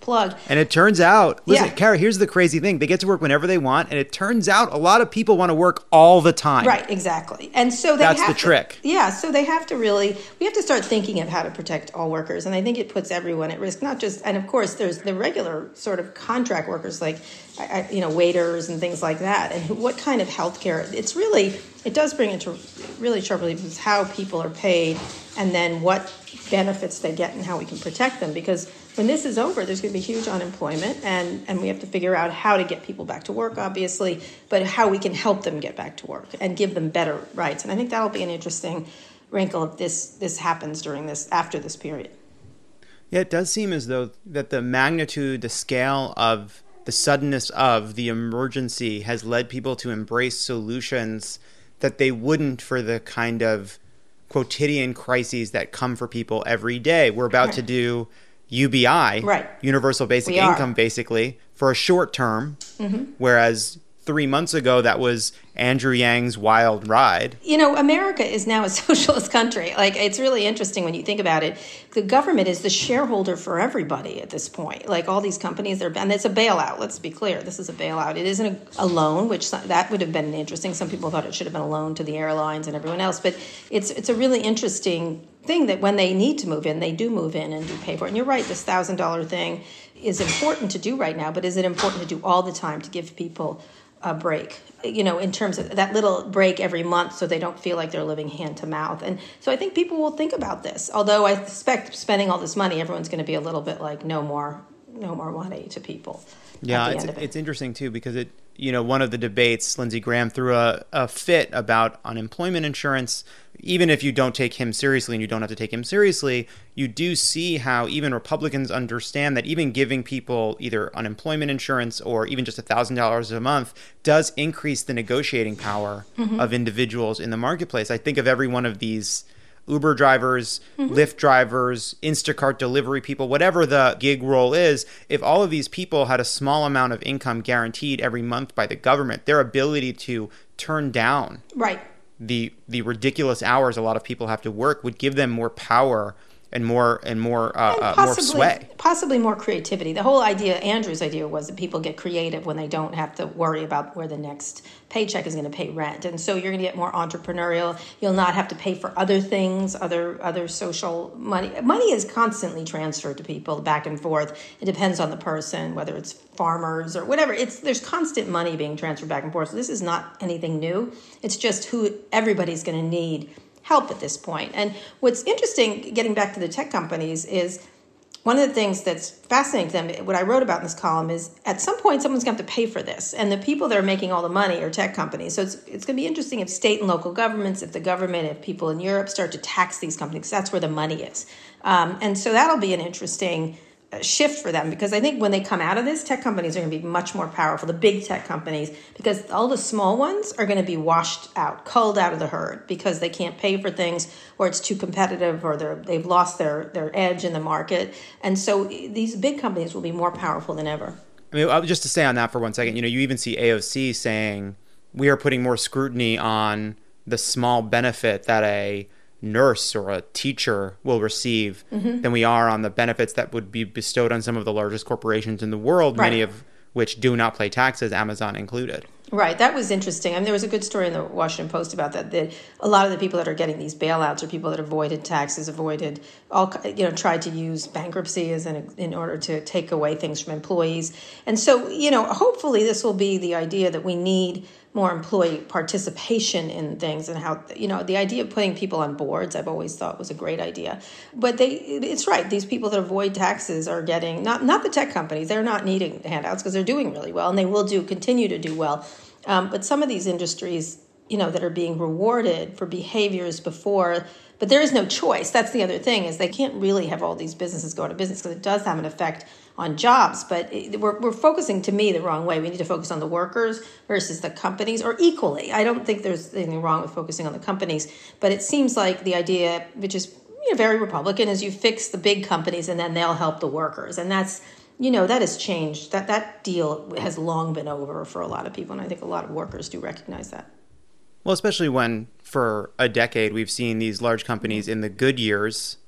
plug. And it turns out, listen, Yeah. Kara, here's the crazy thing. They get to work whenever they want, and it turns out a lot of people want to work all the time. Right, exactly. And so they That's have the to- trick. Yeah, so they have to really, we have to start thinking of how to protect all workers. And I think it puts everyone at risk, not just, and of course, there's the regular sort of contract workers like, I, I- you know, waiters and things like that. And who- what kind of health care? It's really, it does bring into really sharp relief is how people are paid and then what benefits they get and how we can protect them. Because when this is over, there's going to be huge unemployment, and, and we have to figure out how to get people back to work, obviously, but how we can help them get back to work and give them better rights. And I think that'll be an interesting wrinkle if this, this happens during this, after this period. Yeah, it does seem as though that the magnitude, the scale of the suddenness of the emergency has led people to embrace solutions that they wouldn't for the kind of quotidian crises that come for people every day. We're about to do U B I, Right. universal basic We are. income, basically, for a short term, Mhm. whereas three months ago that was Andrew Yang's wild ride. You know, America is now a socialist country. Like, it's really interesting when you think about it. The government is the shareholder for everybody at this point. Like, all these companies, are, and it's a bailout. Let's be clear. This is a bailout. It isn't a, a loan, which some- that would have been interesting. Some people thought it should have been a loan to the airlines and everyone else. But it's it's a really interesting thing that when they need to move in, they do move in and do pay for it. And you're right, this one thousand dollars thing is important to do right now. But is it important to do all the time to give people a break, you know, in terms of that little break every month so they don't feel like they're living hand to mouth? And so I think people will think about this. Although I suspect spending all this money, everyone's going to be a little bit like, no more, no more money to people. Yeah, at the it's, end of it. it's interesting too because it, you know, one of the debates, Lindsey Graham threw a, a fit about unemployment insurance. Even if you don't take him seriously and you don't have to take him seriously, you do see how even Republicans understand that even giving people either unemployment insurance or even just one thousand dollars a month does increase the negotiating power Mhm. of individuals in the marketplace. I think of every one of these Uber drivers, Mm-hmm. Lyft drivers, Instacart delivery people, whatever the gig role is, if all of these people had a small amount of income guaranteed every month by the government, their ability to turn down Right. the the ridiculous hours a lot of people have to work would give them more power and more and more uh, uh, more sway. Possibly more creativity. The whole idea, Andrew's idea, was that people get creative when they don't have to worry about where the next paycheck is going to pay rent. And so you're going to get more entrepreneurial. You'll not have to pay for other things, other other social money. Money is constantly transferred to people back and forth. It depends on the person, whether it's farmers or whatever. It's there's constant money being transferred back and forth. So this is not anything new. It's just who everybody's going to need help at this point. And what's interesting, getting back to the tech companies, is one of the things that's fascinating to them, what I wrote about in this column, is at some point someone's going to have to pay for this. And the people that are making all the money are tech companies. So it's, it's going to be interesting if state and local governments, if the government, if people in Europe start to tax these companies, that's where the money is. Um, and so that'll be an interesting uh, shift for them, because I think when they come out of this, tech companies are going to be much more powerful, the big tech companies, because all the small ones are going to be washed out, culled out of the herd, because they can't pay for things, or it's too competitive, or they're, they've lost their, their edge in the market. And so these big companies will be more powerful than ever. I mean, just to stay on that for one second, you know, you even see A O C saying we are putting more scrutiny on the small benefit that a nurse or a teacher will receive Mhm. than we are on the benefits that would be bestowed on some of the largest corporations in the world, Right. many of which do not pay taxes, Amazon included. Right, that was interesting. I mean, there was a good story in the Washington Post about that. That a lot of the people that are getting these bailouts are people that avoided taxes, avoided all, you know, tried to use bankruptcy as an in order to take away things from employees. And so, you know, hopefully this will be the idea that we need more employee participation in things, and how, you know, the idea of putting people on boards, I've always thought was a great idea. But they, it's right. These people that avoid taxes are getting, not not the tech companies, they're not needing handouts because they're doing really well, and they will do continue to do well. Um, but some of these industries, you know, that are being rewarded for behaviors before, but there is no choice. That's the other thing, is they can't really have all these businesses go out of business, because it does have an effect on jobs. But it, we're, we're focusing, to me, the wrong way. We need to focus on the workers versus the companies, or equally. I don't think there's anything wrong with focusing on the companies, but it seems like the idea, which is, you know, very Republican, is you fix the big companies and then they'll help the workers. And that's, you know, that has changed. That that deal has long been over for a lot of people, and I think a lot of workers do recognize that. Well, especially when for a decade we've seen these large companies in the good years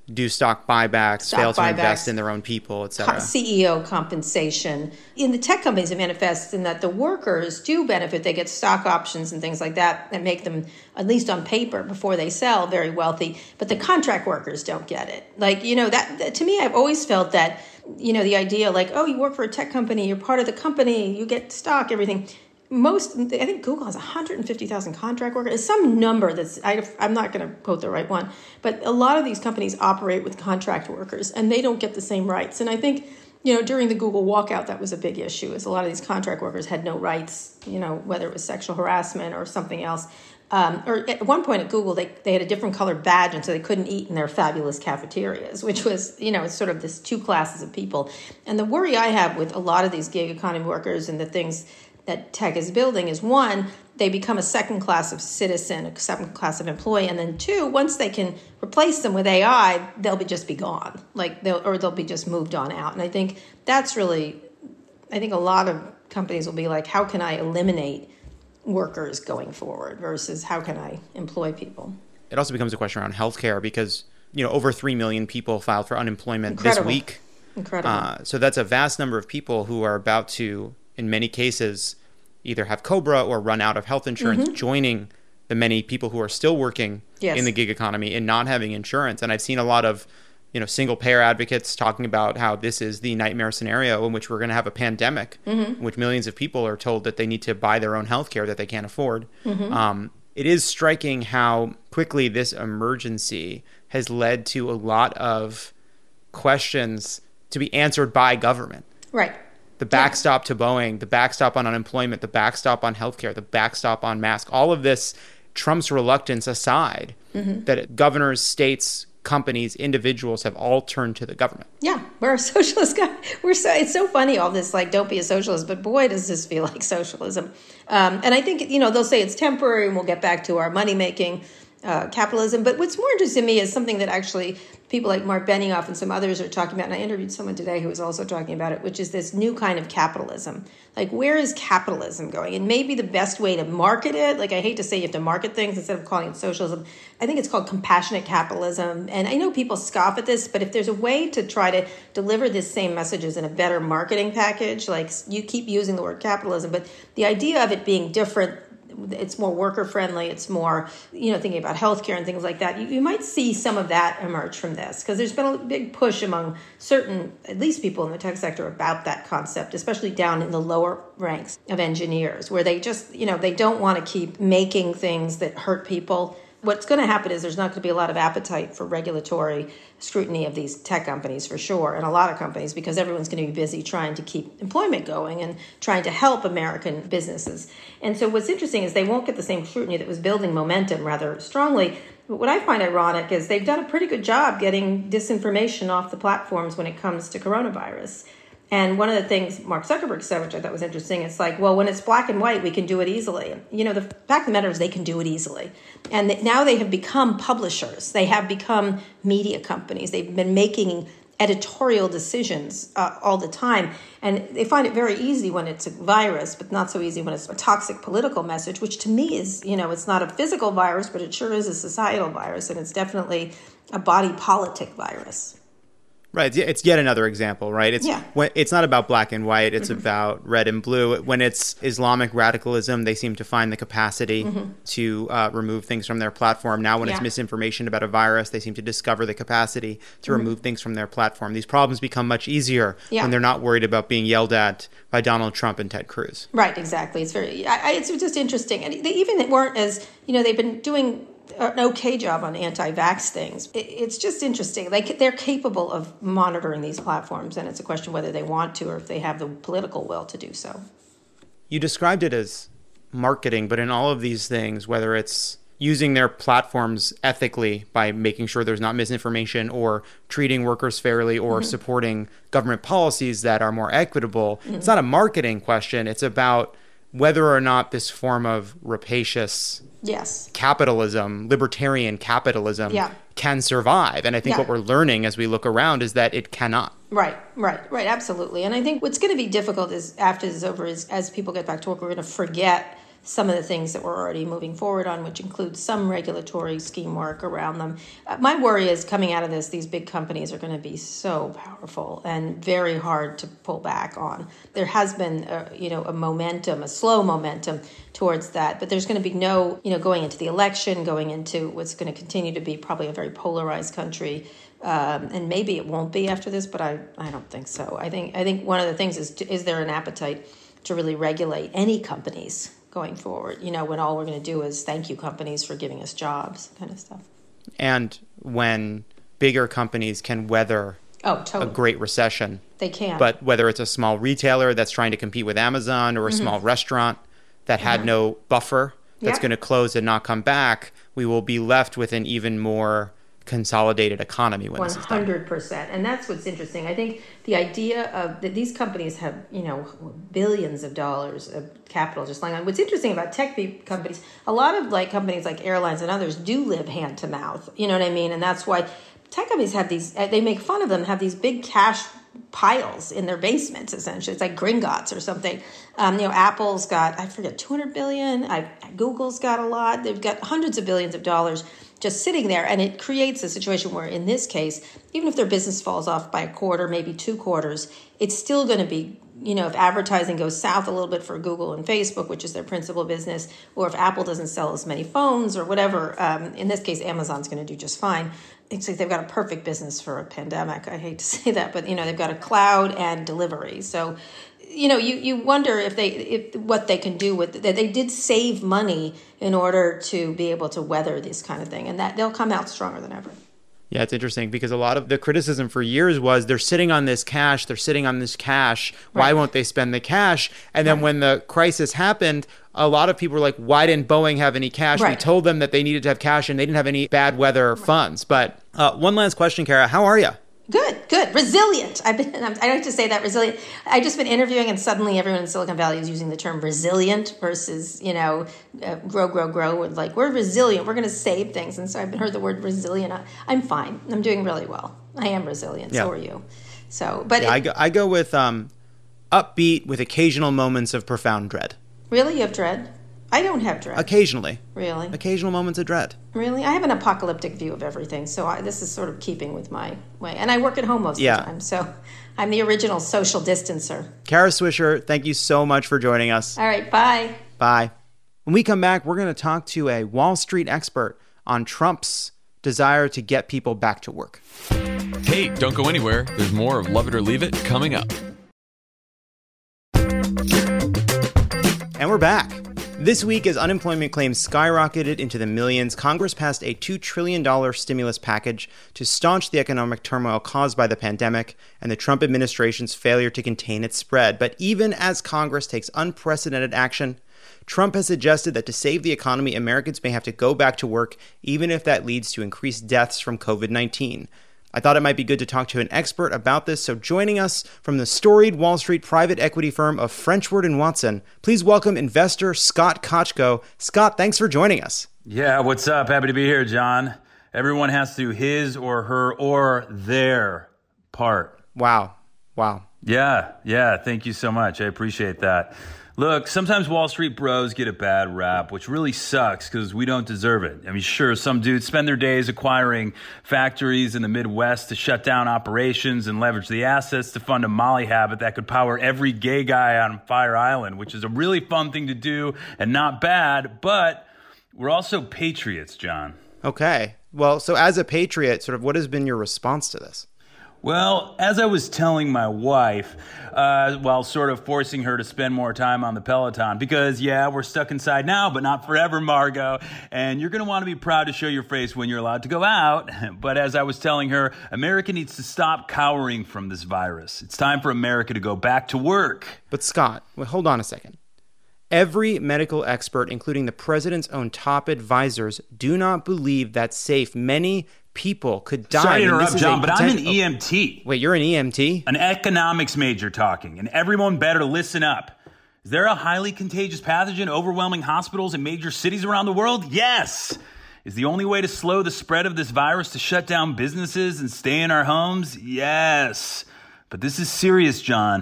do stock buybacks, Stock fail to buybacks. invest in their own people, et cetera. C E O compensation. In the tech companies, it manifests in that the workers do benefit. They get stock options and things like that that make them, at least on paper, before they sell, very wealthy. But the contract workers don't get it. Like, you know, that, that to me, I've always felt that, you know, the idea like, oh, you work for a tech company, you're part of the company, you get stock, everything. Most, I think Google has one hundred fifty thousand contract workers. It's some number that's, I, I'm not going to quote the right one, but a lot of these companies operate with contract workers and they don't get the same rights. And I think, you know, during the Google walkout, that was a big issue, is a lot of these contract workers had no rights, you know, whether it was sexual harassment or something else. Um, or at one point at Google, they, they had a different colored badge, and so they couldn't eat in their fabulous cafeterias, which was, you know, it's sort of this two classes of people. And the worry I have with a lot of these gig economy workers and the things that tech is building is, one, they become a second class of citizen, a second class of employee, and then two, once they can replace them with A I, they'll be just be gone, like they'll or they'll be just moved on out. And I think that's really, I think a lot of companies will be like, how can I eliminate workers going forward versus how can I employ people? It also becomes a question around healthcare because, you know, over three million people filed for unemployment Incredible. this week. Incredible. Uh, so that's a vast number of people who are about to, in many cases, either have COBRA or run out of health insurance, Mm-hmm. joining the many people who are still working Yes. in the gig economy and not having insurance. And I've seen a lot of, you know, single payer advocates talking about how this is the nightmare scenario in which we're going to have a pandemic, Mhm. in which millions of people are told that they need to buy their own health care that they can't afford. Mhm. Um, it is striking how quickly this emergency has led to a lot of questions to be answered by government. Right. The backstop to Boeing, the backstop on unemployment, the backstop on healthcare, the backstop on masks, all of this, Trump's reluctance aside, Mhm. that governors, states, companies, individuals have all turned to the government. Yeah, we're a socialist guy. We're so it's so funny, all this like don't be a socialist, but boy does this feel like socialism. Um, and I think, you know, they'll say it's temporary and we'll get back to our money making uh, capitalism. But what's more interesting to me is something that actually people like Mark Benioff and some others are talking about. And I interviewed someone today who was also talking about it, which is this new kind of capitalism. Like, where is capitalism going? And maybe the best way to market it, like I hate to say you have to market things instead of calling it socialism, I think it's called compassionate capitalism. And I know people scoff at this, but if there's a way to try to deliver this same messages in a better marketing package, like you keep using the word capitalism, but the idea of it being different, it's more worker friendly, it's more, you know, thinking about healthcare and things like that. You, you might see some of that emerge from this because there's been a big push among certain, at least people in the tech sector, about that concept, especially down in the lower ranks of engineers, where they just, you know, they don't want to keep making things that hurt people. What's going to happen is there's not going to be a lot of appetite for regulatory scrutiny of these tech companies for sure, and a lot of companies, because everyone's going to be busy trying to keep employment going and trying to help American businesses. And so what's interesting is they won't get the same scrutiny that was building momentum rather strongly. But what I find ironic is they've done a pretty good job getting disinformation off the platforms when it comes to coronavirus. And one of the things Mark Zuckerberg said, which I thought was interesting, it's like, well, when it's black and white, we can do it easily. You know, the fact of the matter is they can do it easily. And that now they have become publishers. They have become media companies. They've been making editorial decisions uh, all the time. And they find it very easy when it's a virus, but not so easy when it's a toxic political message, which to me is, you know, it's not a physical virus, but it sure is a societal virus. And it's definitely a body politic virus. Right. It's yet another example, right? It's Yeah. when, it's not about black and white. It's Mhm. about red and blue. When it's Islamic radicalism, they seem to find the capacity Mhm. to uh, remove things from their platform. Now, when it's Yeah. misinformation about a virus, they seem to discover the capacity to Mhm. remove things from their platform. These problems become much easier Yeah. when they're not worried about being yelled at by Donald Trump and Ted Cruz. Right, exactly. It's very, I, I, it's just interesting. And they even weren't as, you know, they've been doing an okay job on anti-vax things. It, it's just interesting. Like, they're capable of monitoring these platforms, and it's a question whether they want to or if they have the political will to do so. You described it as marketing, but in all of these things, whether it's using their platforms ethically by making sure there's not misinformation or treating workers fairly or Mhm. supporting government policies that are more equitable, Mhm. it's not a marketing question. It's about whether or not this form of rapacious Yes. capitalism, libertarian capitalism, Yeah. can survive. And I think Yeah. what we're learning as we look around is that it cannot. Right, right, right, absolutely. And I think what's going to be difficult is after this is over, is as people get back to work, we're going to forget some of the things that we're already moving forward on, which includes some regulatory scheme work around them. Uh, my worry is coming out of this, these big companies are going to be so powerful and very hard to pull back on. There has been, a, you know, a momentum, a slow momentum towards that, but there's going to be no, you know, going into the election, going into what's going to continue to be probably a very polarized country. Um, and maybe it won't be after this, but I, I don't think so. I think I think one of the things is, to, is there an appetite to really regulate any companies going forward, you know, when all we're going to do is thank you companies for giving us jobs, kind of stuff. And when bigger companies can weather oh, totally. a great recession. They can. But whether it's a small retailer that's trying to compete with Amazon or a Mm-hmm. small restaurant that had Mhm. no buffer that's Yeah. going to close and not come back, we will be left with an even more consolidated economy when one this is done. hundred percent. And that's what's interesting. I think the idea of that these companies have, you know, billions of dollars of capital just lying on. What's interesting about tech companies, a lot of like companies like airlines and others do live hand to mouth. You know what I mean? And that's why tech companies have these, they make fun of them, have these big cash piles in their basements, essentially. It's like Gringotts or something. Um, you know, Apple's got, I forget, two hundred billion. I, Google's got a lot. They've got hundreds of billions of dollars just sitting there. And it creates a situation where, in this case, even if their business falls off by a quarter, maybe two quarters, it's still going to be, you know, if advertising goes south a little bit for Google and Facebook, which is their principal business, or if Apple doesn't sell as many phones or whatever, um, in this case, Amazon's going to do just fine. It's like they've got a perfect business for a pandemic. I hate to say that, but, you know, they've got a cloud and delivery. So, you know, you, you wonder if they, if what they can do with that. They did save money in order to be able to weather this kind of thing, and that they'll come out stronger than ever. Yeah, it's interesting because a lot of the criticism for years was they're sitting on this cash, they're sitting on this cash. Why Right. won't they spend the cash? And then when the crisis happened, a lot of people were like, why didn't Boeing have any cash? We Right. told them that they needed to have cash and they didn't have any bad weather funds. But uh, one last question, Kara, how are you? Good, good, resilient. I've been, I like to say that resilient. I just been interviewing, and suddenly everyone in Silicon Valley is using the term resilient versus, you know, uh, grow, grow, grow. And like, we're resilient. We're going to save things. And so I've heard the word resilient. I'm fine. I'm doing really well. I am resilient. Yeah. So are you. So, but Yeah, it- I, go, I go with um, upbeat with occasional moments of profound dread. really, you have dread? I don't have dread. Occasionally. Really? Occasional moments of dread. Really? I have an apocalyptic view of everything, so I, this is sort of keeping with my way. And I work at home most Yeah. of the time, so I'm the original social distancer. Kara Swisher, thank you so much for joining us. All right, bye. Bye. When we come back, we're going to talk to a Wall Street expert on Trump's desire to get people back to work. Hey, don't go anywhere. There's more of Love It or Leave It coming up. And we're back. This week, as unemployment claims skyrocketed into the millions, Congress passed a two trillion dollars stimulus package to staunch the economic turmoil caused by the pandemic and the Trump administration's failure to contain its spread. But even as Congress takes unprecedented action, Trump has suggested that to save the economy, Americans may have to go back to work, even if that leads to increased deaths from covid nineteen. I thought it might be good to talk to an expert about this, so joining us from the storied Wall Street private equity firm of Frenchwood and Watson, please welcome investor Scott Kochko. Scott, thanks for joining us. Yeah, what's up? Happy to be here, John. Everyone has to do his or her or their part. Wow. Wow. Yeah, yeah, thank you so much. I appreciate that. Look, sometimes Wall Street bros get a bad rap, which really sucks because we don't deserve it. I mean, sure, some dudes spend their days acquiring factories in the Midwest to shut down operations and leverage the assets to fund a Molly habit that could power every gay guy on Fire Island, which is a really fun thing to do and not bad, but we're also patriots, John. Okay. Well, so as a patriot, sort of what has been your response to this? Well, as I was telling my wife, uh, while sort of forcing her to spend more time on the Peloton, because, yeah, we're stuck inside now, but not forever, Margot, and you're going to want to be proud to show your face when you're allowed to go out. But as I was telling her, America needs to stop cowering from this virus. It's time for America to go back to work. But Scott, wait, hold on a second. Every medical expert, including the president's own top advisors, do not believe that's safe. Many people could die. Sorry to I mean, interrupt, this is a John, but I'm an potential- E M T. Wait, you're an E M T? An economics major talking, and everyone better listen up. Is there a highly contagious pathogen overwhelming hospitals in major cities around the world? Yes. Is the only way to slow the spread of this virus to shut down businesses and stay in our homes? Yes. But this is serious, John.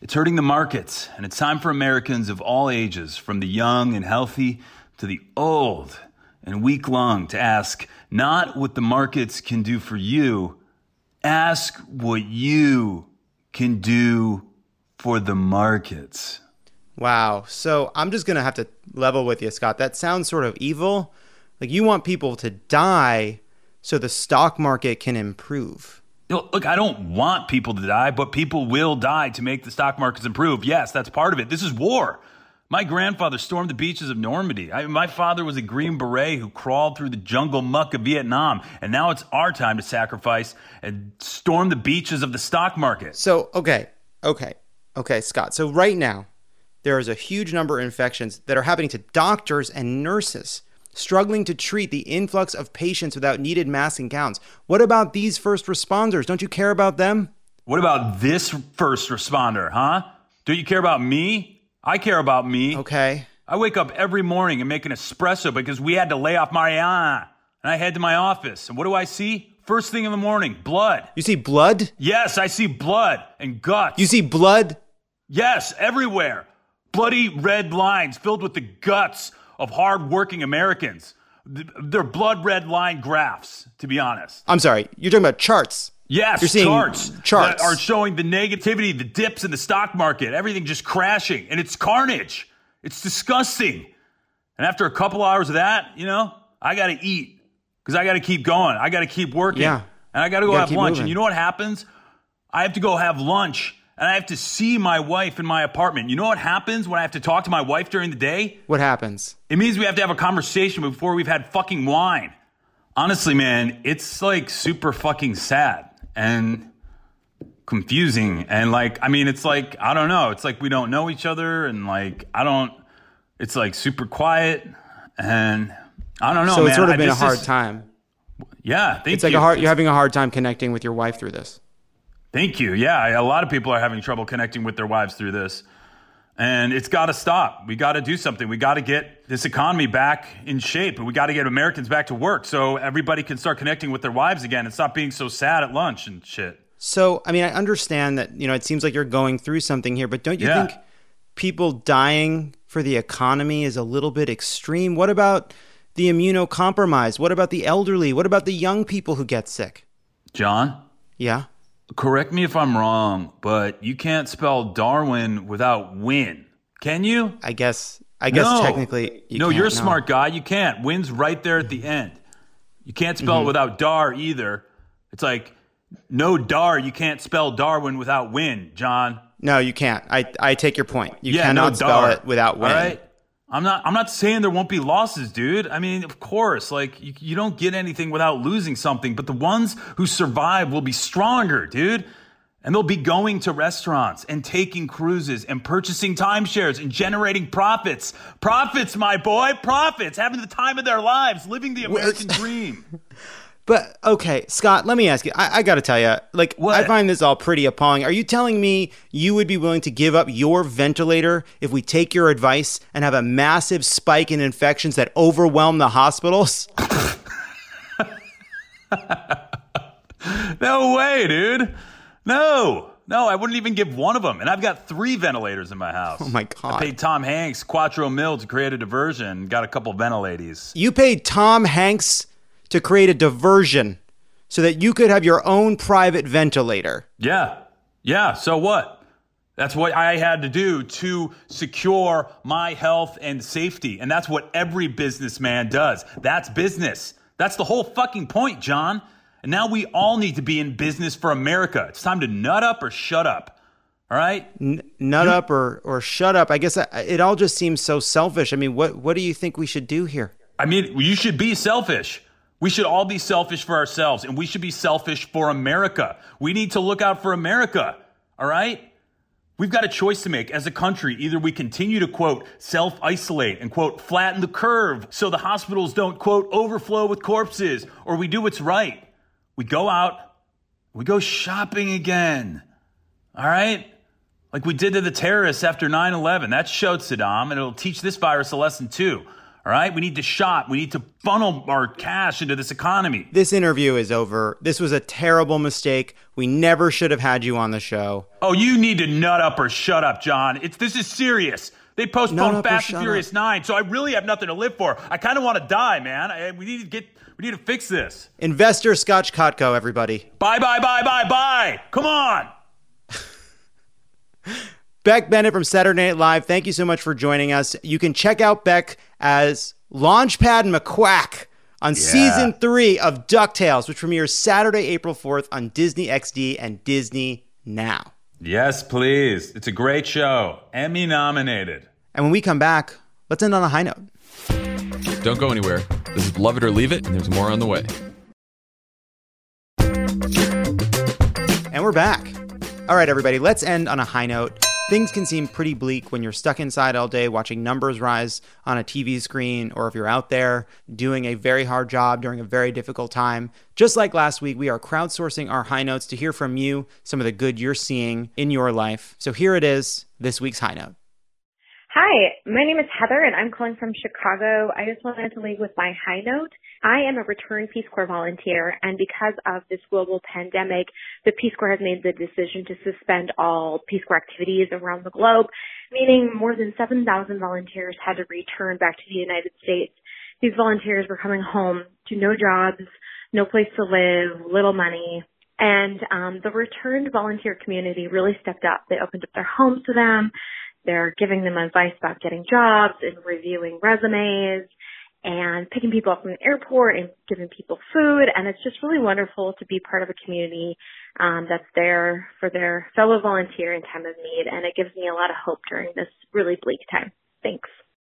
It's hurting the markets, and it's time for Americans of all ages, from the young and healthy to the old and weak-lunged, to ask not what the markets can do for you, ask what you can do for the markets. Wow. So I'm just going to have to level with you, Scott. That sounds sort of evil. Like you want people to die so the stock market can improve. Look, I don't want people to die, but people will die to make the stock markets improve. Yes, that's part of it. This is war. My grandfather stormed the beaches of Normandy. I, my father was a Green Beret who crawled through the jungle muck of Vietnam. And now it's our time to sacrifice and storm the beaches of the stock market. So, okay, okay, okay, Scott. So right now, there is a huge number of infections that are happening to doctors and nurses struggling to treat the influx of patients without needed masks and gowns. What about these first responders? Don't you care about them? What about this first responder, huh? Do you care about me? I care about me. Okay. I wake up every morning and make an espresso because we had to lay off Mariana. And I head to my office. And what do I see? First thing in the morning, blood. You see blood? Yes, I see blood and guts. You see blood? Yes, everywhere. Bloody red lines filled with the guts of hardworking Americans. They're blood red line graphs, to be honest. I'm sorry, you're talking about charts. Yes, you're seeing charts, charts that are showing the negativity, the dips in the stock market, everything just crashing, and it's carnage. It's disgusting. And after a couple hours of that, you know, I got to eat because I got to keep going. I got to keep working. Yeah. And I got to go have lunch. Moving. And you know what happens? I have to go have lunch. And I have to see my wife in my apartment. You know what happens when I have to talk to my wife during the day? What happens? It means we have to have a conversation before we've had fucking wine. Honestly, man, it's like super fucking sad and confusing. And like, I mean, it's like, I don't know. It's like we don't know each other. And like, I don't, it's like super quiet. And I don't know, so man. it's sort of I been just, a hard just, time. Yeah, thank it's like you. a hard, it's, you're having a hard time connecting with your wife through this. Thank you. Yeah, a lot of people are having trouble connecting with their wives through this. And it's got to stop. We got to do something. We got to get this economy back in shape. And we got to get Americans back to work so everybody can start connecting with their wives again and stop being so sad at lunch and shit. So, I mean, I understand that, you know, it seems like you're going through something here, but don't you Yeah. think people dying for the economy is a little bit extreme? What about the immunocompromised? What about the elderly? What about the young people who get sick? John? Yeah? Correct me if I'm wrong, but you can't spell Darwin without win. Can you? I guess I guess no. technically you No, can't, you're a no. smart guy. You can't. Win's right there at the end. You can't spell Mm-hmm. it without dar either. It's like no dar, you can't spell Darwin without win, John. No, you can't. I, I take your point. You yeah, cannot no spell dar. it without win. All right? I'm not I'm not saying there won't be losses, dude. I mean, of course, like you, you don't get anything without losing something, but the ones who survive will be stronger, dude. And they'll be going to restaurants and taking cruises and purchasing timeshares and generating profits. Profits, my boy, profits, having the time of their lives, living the American dream. But, okay, Scott, let me ask you. I, I got to tell you, like, What? I find this all pretty appalling. Are you telling me you would be willing to give up your ventilator if we take your advice and have a massive spike in infections that overwhelm the hospitals? No way, dude. No, no, I wouldn't even give one of them. And I've got three ventilators in my house. Oh, my God. I paid Tom Hanks quattro mil to create a diversion. Got a couple ventilators. You paid Tom Hanks to create a diversion so that you could have your own private ventilator. Yeah. Yeah. So what? That's what I had to do to secure my health and safety. And that's what every businessman does. That's business. That's the whole fucking point, John. And now we all need to be in business for America. It's time to nut up or shut up. All right? N- nut up or, or shut up. I guess I, it all just seems so selfish. I mean, what, what do you think we should do here? I mean, you should be selfish. We should all be selfish for ourselves, and we should be selfish for America. We need to look out for America. All right? We've got a choice to make as a country. Either we continue to, quote, self-isolate and, quote, flatten the curve so the hospitals don't, quote, overflow with corpses, or we do what's right. We go out, we go shopping again, all right? Like we did to the terrorists after nine eleven. That showed Saddam, and it'll teach this virus a lesson too, All right? We need to shop. We need to funnel our cash into this economy. This interview is over. This was a terrible mistake. We never should have had you on the show. Oh, you need to nut up or shut up, John. It's This is serious. They postponed Fast and Furious nine, so I really have nothing to live for. I kind of want to die, man. I, we need to get, we need to fix this. Investor Scotch Kotko, everybody. Bye, bye, bye, bye, bye. Come on. Beck Bennett from Saturday Night Live, thank you so much for joining us. You can check out Beck as Launchpad McQuack on Yeah. season three of DuckTales, which premieres Saturday, April fourth on Disney X D and Disney Now. Yes, please. It's a great show. Emmy nominated. And when we come back, let's end on a high note. Don't go anywhere. This is Love It or Leave It, and there's more on the way. And we're back. All right, everybody, let's end on a high note. Things can seem pretty bleak when you're stuck inside all day watching numbers rise on a T V screen, or if you're out there doing a very hard job during a very difficult time. Just like last week, we are crowdsourcing our high notes to hear from you some of the good you're seeing in your life. So here it is, this week's high note. Hi, my name is Heather, and I'm calling from Chicago. I just wanted to leave with my high note. I am a returned Peace Corps volunteer, and because of this global pandemic, the Peace Corps has made the decision to suspend all Peace Corps activities around the globe, meaning more than seven thousand volunteers had to return back to the United States. These volunteers were coming home to no jobs, no place to live, little money, and um, the returned volunteer community really stepped up. They opened up their homes to them. They're giving them advice about getting jobs and reviewing resumes and picking people up from the airport and giving people food. And it's just really wonderful to be part of a community um, that's there for their fellow volunteer in time of need. And it gives me a lot of hope during this really bleak time. Thanks.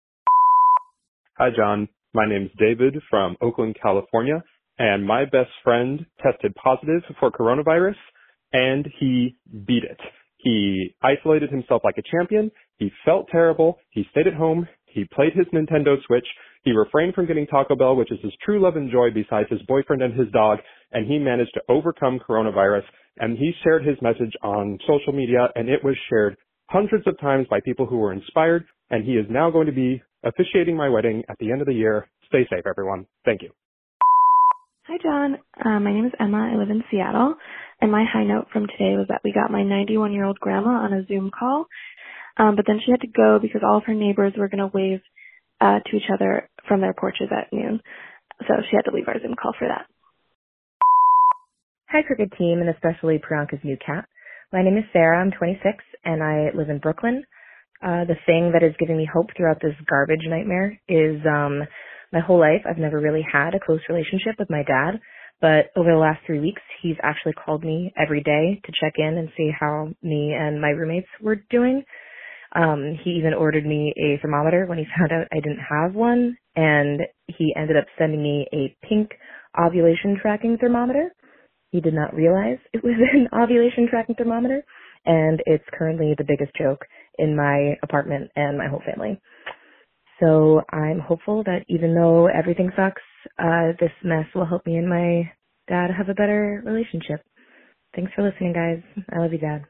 Hi, John. My name's David from Oakland, California. And my best friend tested positive for coronavirus, and he beat it. He isolated himself like a champion. He felt terrible. He stayed at home. He played his Nintendo Switch. He refrained from getting Taco Bell, which is his true love and joy besides his boyfriend and his dog. And he managed to overcome coronavirus. And he shared his message on social media, and it was shared hundreds of times by people who were inspired. And he is now going to be officiating my wedding at the end of the year. Stay safe, everyone. Thank you. Hi, John. Uh, my name is Emma. I live in Seattle. And my high note from today was that we got my ninety-one-year-old grandma on a Zoom call. Um, but then she had to go because all of her neighbors were going to wave uh, to each other from their porches at noon. So she had to leave our Zoom call for that. Hi, Crooked Team, and especially Priyanka's new cat. My name is Sarah. I'm twenty-six, and I live in Brooklyn. Uh, the thing that is giving me hope throughout this garbage nightmare is um, my whole life I've never really had a close relationship with my dad. But over the last three weeks, he's actually called me every day to check in and see how me and my roommates were doing. Um, he even ordered me a thermometer when he found out I didn't have one, and he ended up sending me a pink ovulation tracking thermometer. He did not realize it was an ovulation tracking thermometer, and it's currently the biggest joke in my apartment and my whole family. So I'm hopeful that even though everything sucks, uh, this mess will help me and my dad have a better relationship. Thanks for listening, guys. I love you, Dad.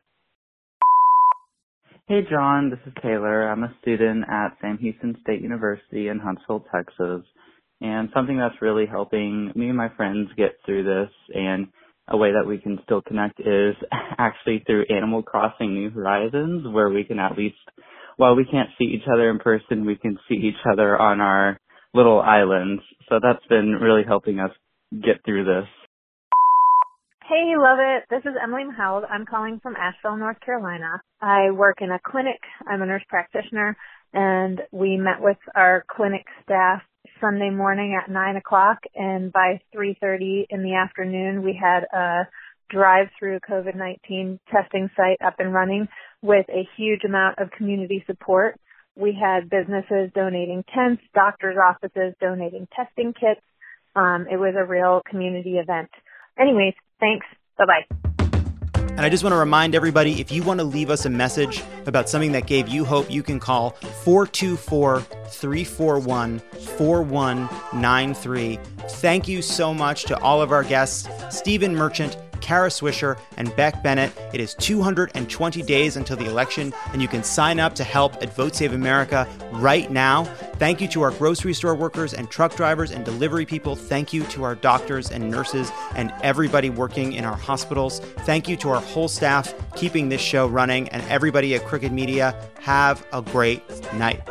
Hey, John. This is Taylor. I'm a student at Sam Houston State University in Huntsville, Texas. And something that's really helping me and my friends get through this, and a way that we can still connect, is actually through Animal Crossing New Horizons, where we can at least, while we can't see each other in person, we can see each other on our little islands. So that's been really helping us get through this. Hey, love it. This is Emily Mahowald. I'm calling from Asheville, North Carolina. I work in a clinic. I'm a nurse practitioner, and we met with our clinic staff Sunday morning at nine o'clock, and by three thirty in the afternoon, we had a drive-through COVID nineteen testing site up and running with a huge amount of community support. We had businesses donating tents, doctors' offices donating testing kits. Um, it was a real community event. Anyways, thanks. Bye-bye. And I just want to remind everybody, if you want to leave us a message about something that gave you hope, you can call four two four, three four one, four one nine three. Thank you so much to all of our guests, Stephen Merchant, Kara Swisher, and Beck Bennett. It is two hundred twenty days until the election, and you can sign up to help at Vote Save America right now. Thank you to our grocery store workers and truck drivers and delivery people. Thank you to our doctors and nurses and everybody working in our hospitals. Thank you to our whole staff keeping this show running, and everybody at Crooked Media. Have a great night.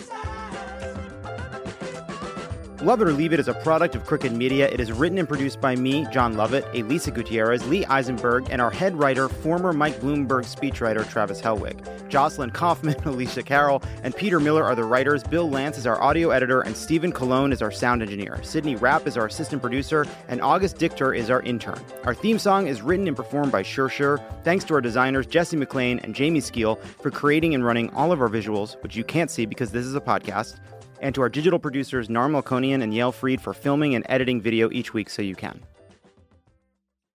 Love It or Leave It is a product of Crooked Media. It is written and produced by me, John Lovett, Elisa Gutierrez, Lee Eisenberg, and our head writer, former Mike Bloomberg speechwriter Travis Helwig. Jocelyn Kaufman, Alicia Carroll, and Peter Miller are the writers. Bill Lance is our audio editor, and Stephen Colon is our sound engineer. Sydney Rapp is our assistant producer, and August Dichter is our intern. Our theme song is written and performed by Sure Sure. Thanks to our designers, Jesse McLean and Jamie Skeel, for creating and running all of our visuals, which you can't see because this is a podcast. And to our digital producers, Narm Melkonian and Yale Freed, for filming and editing video each week so you can.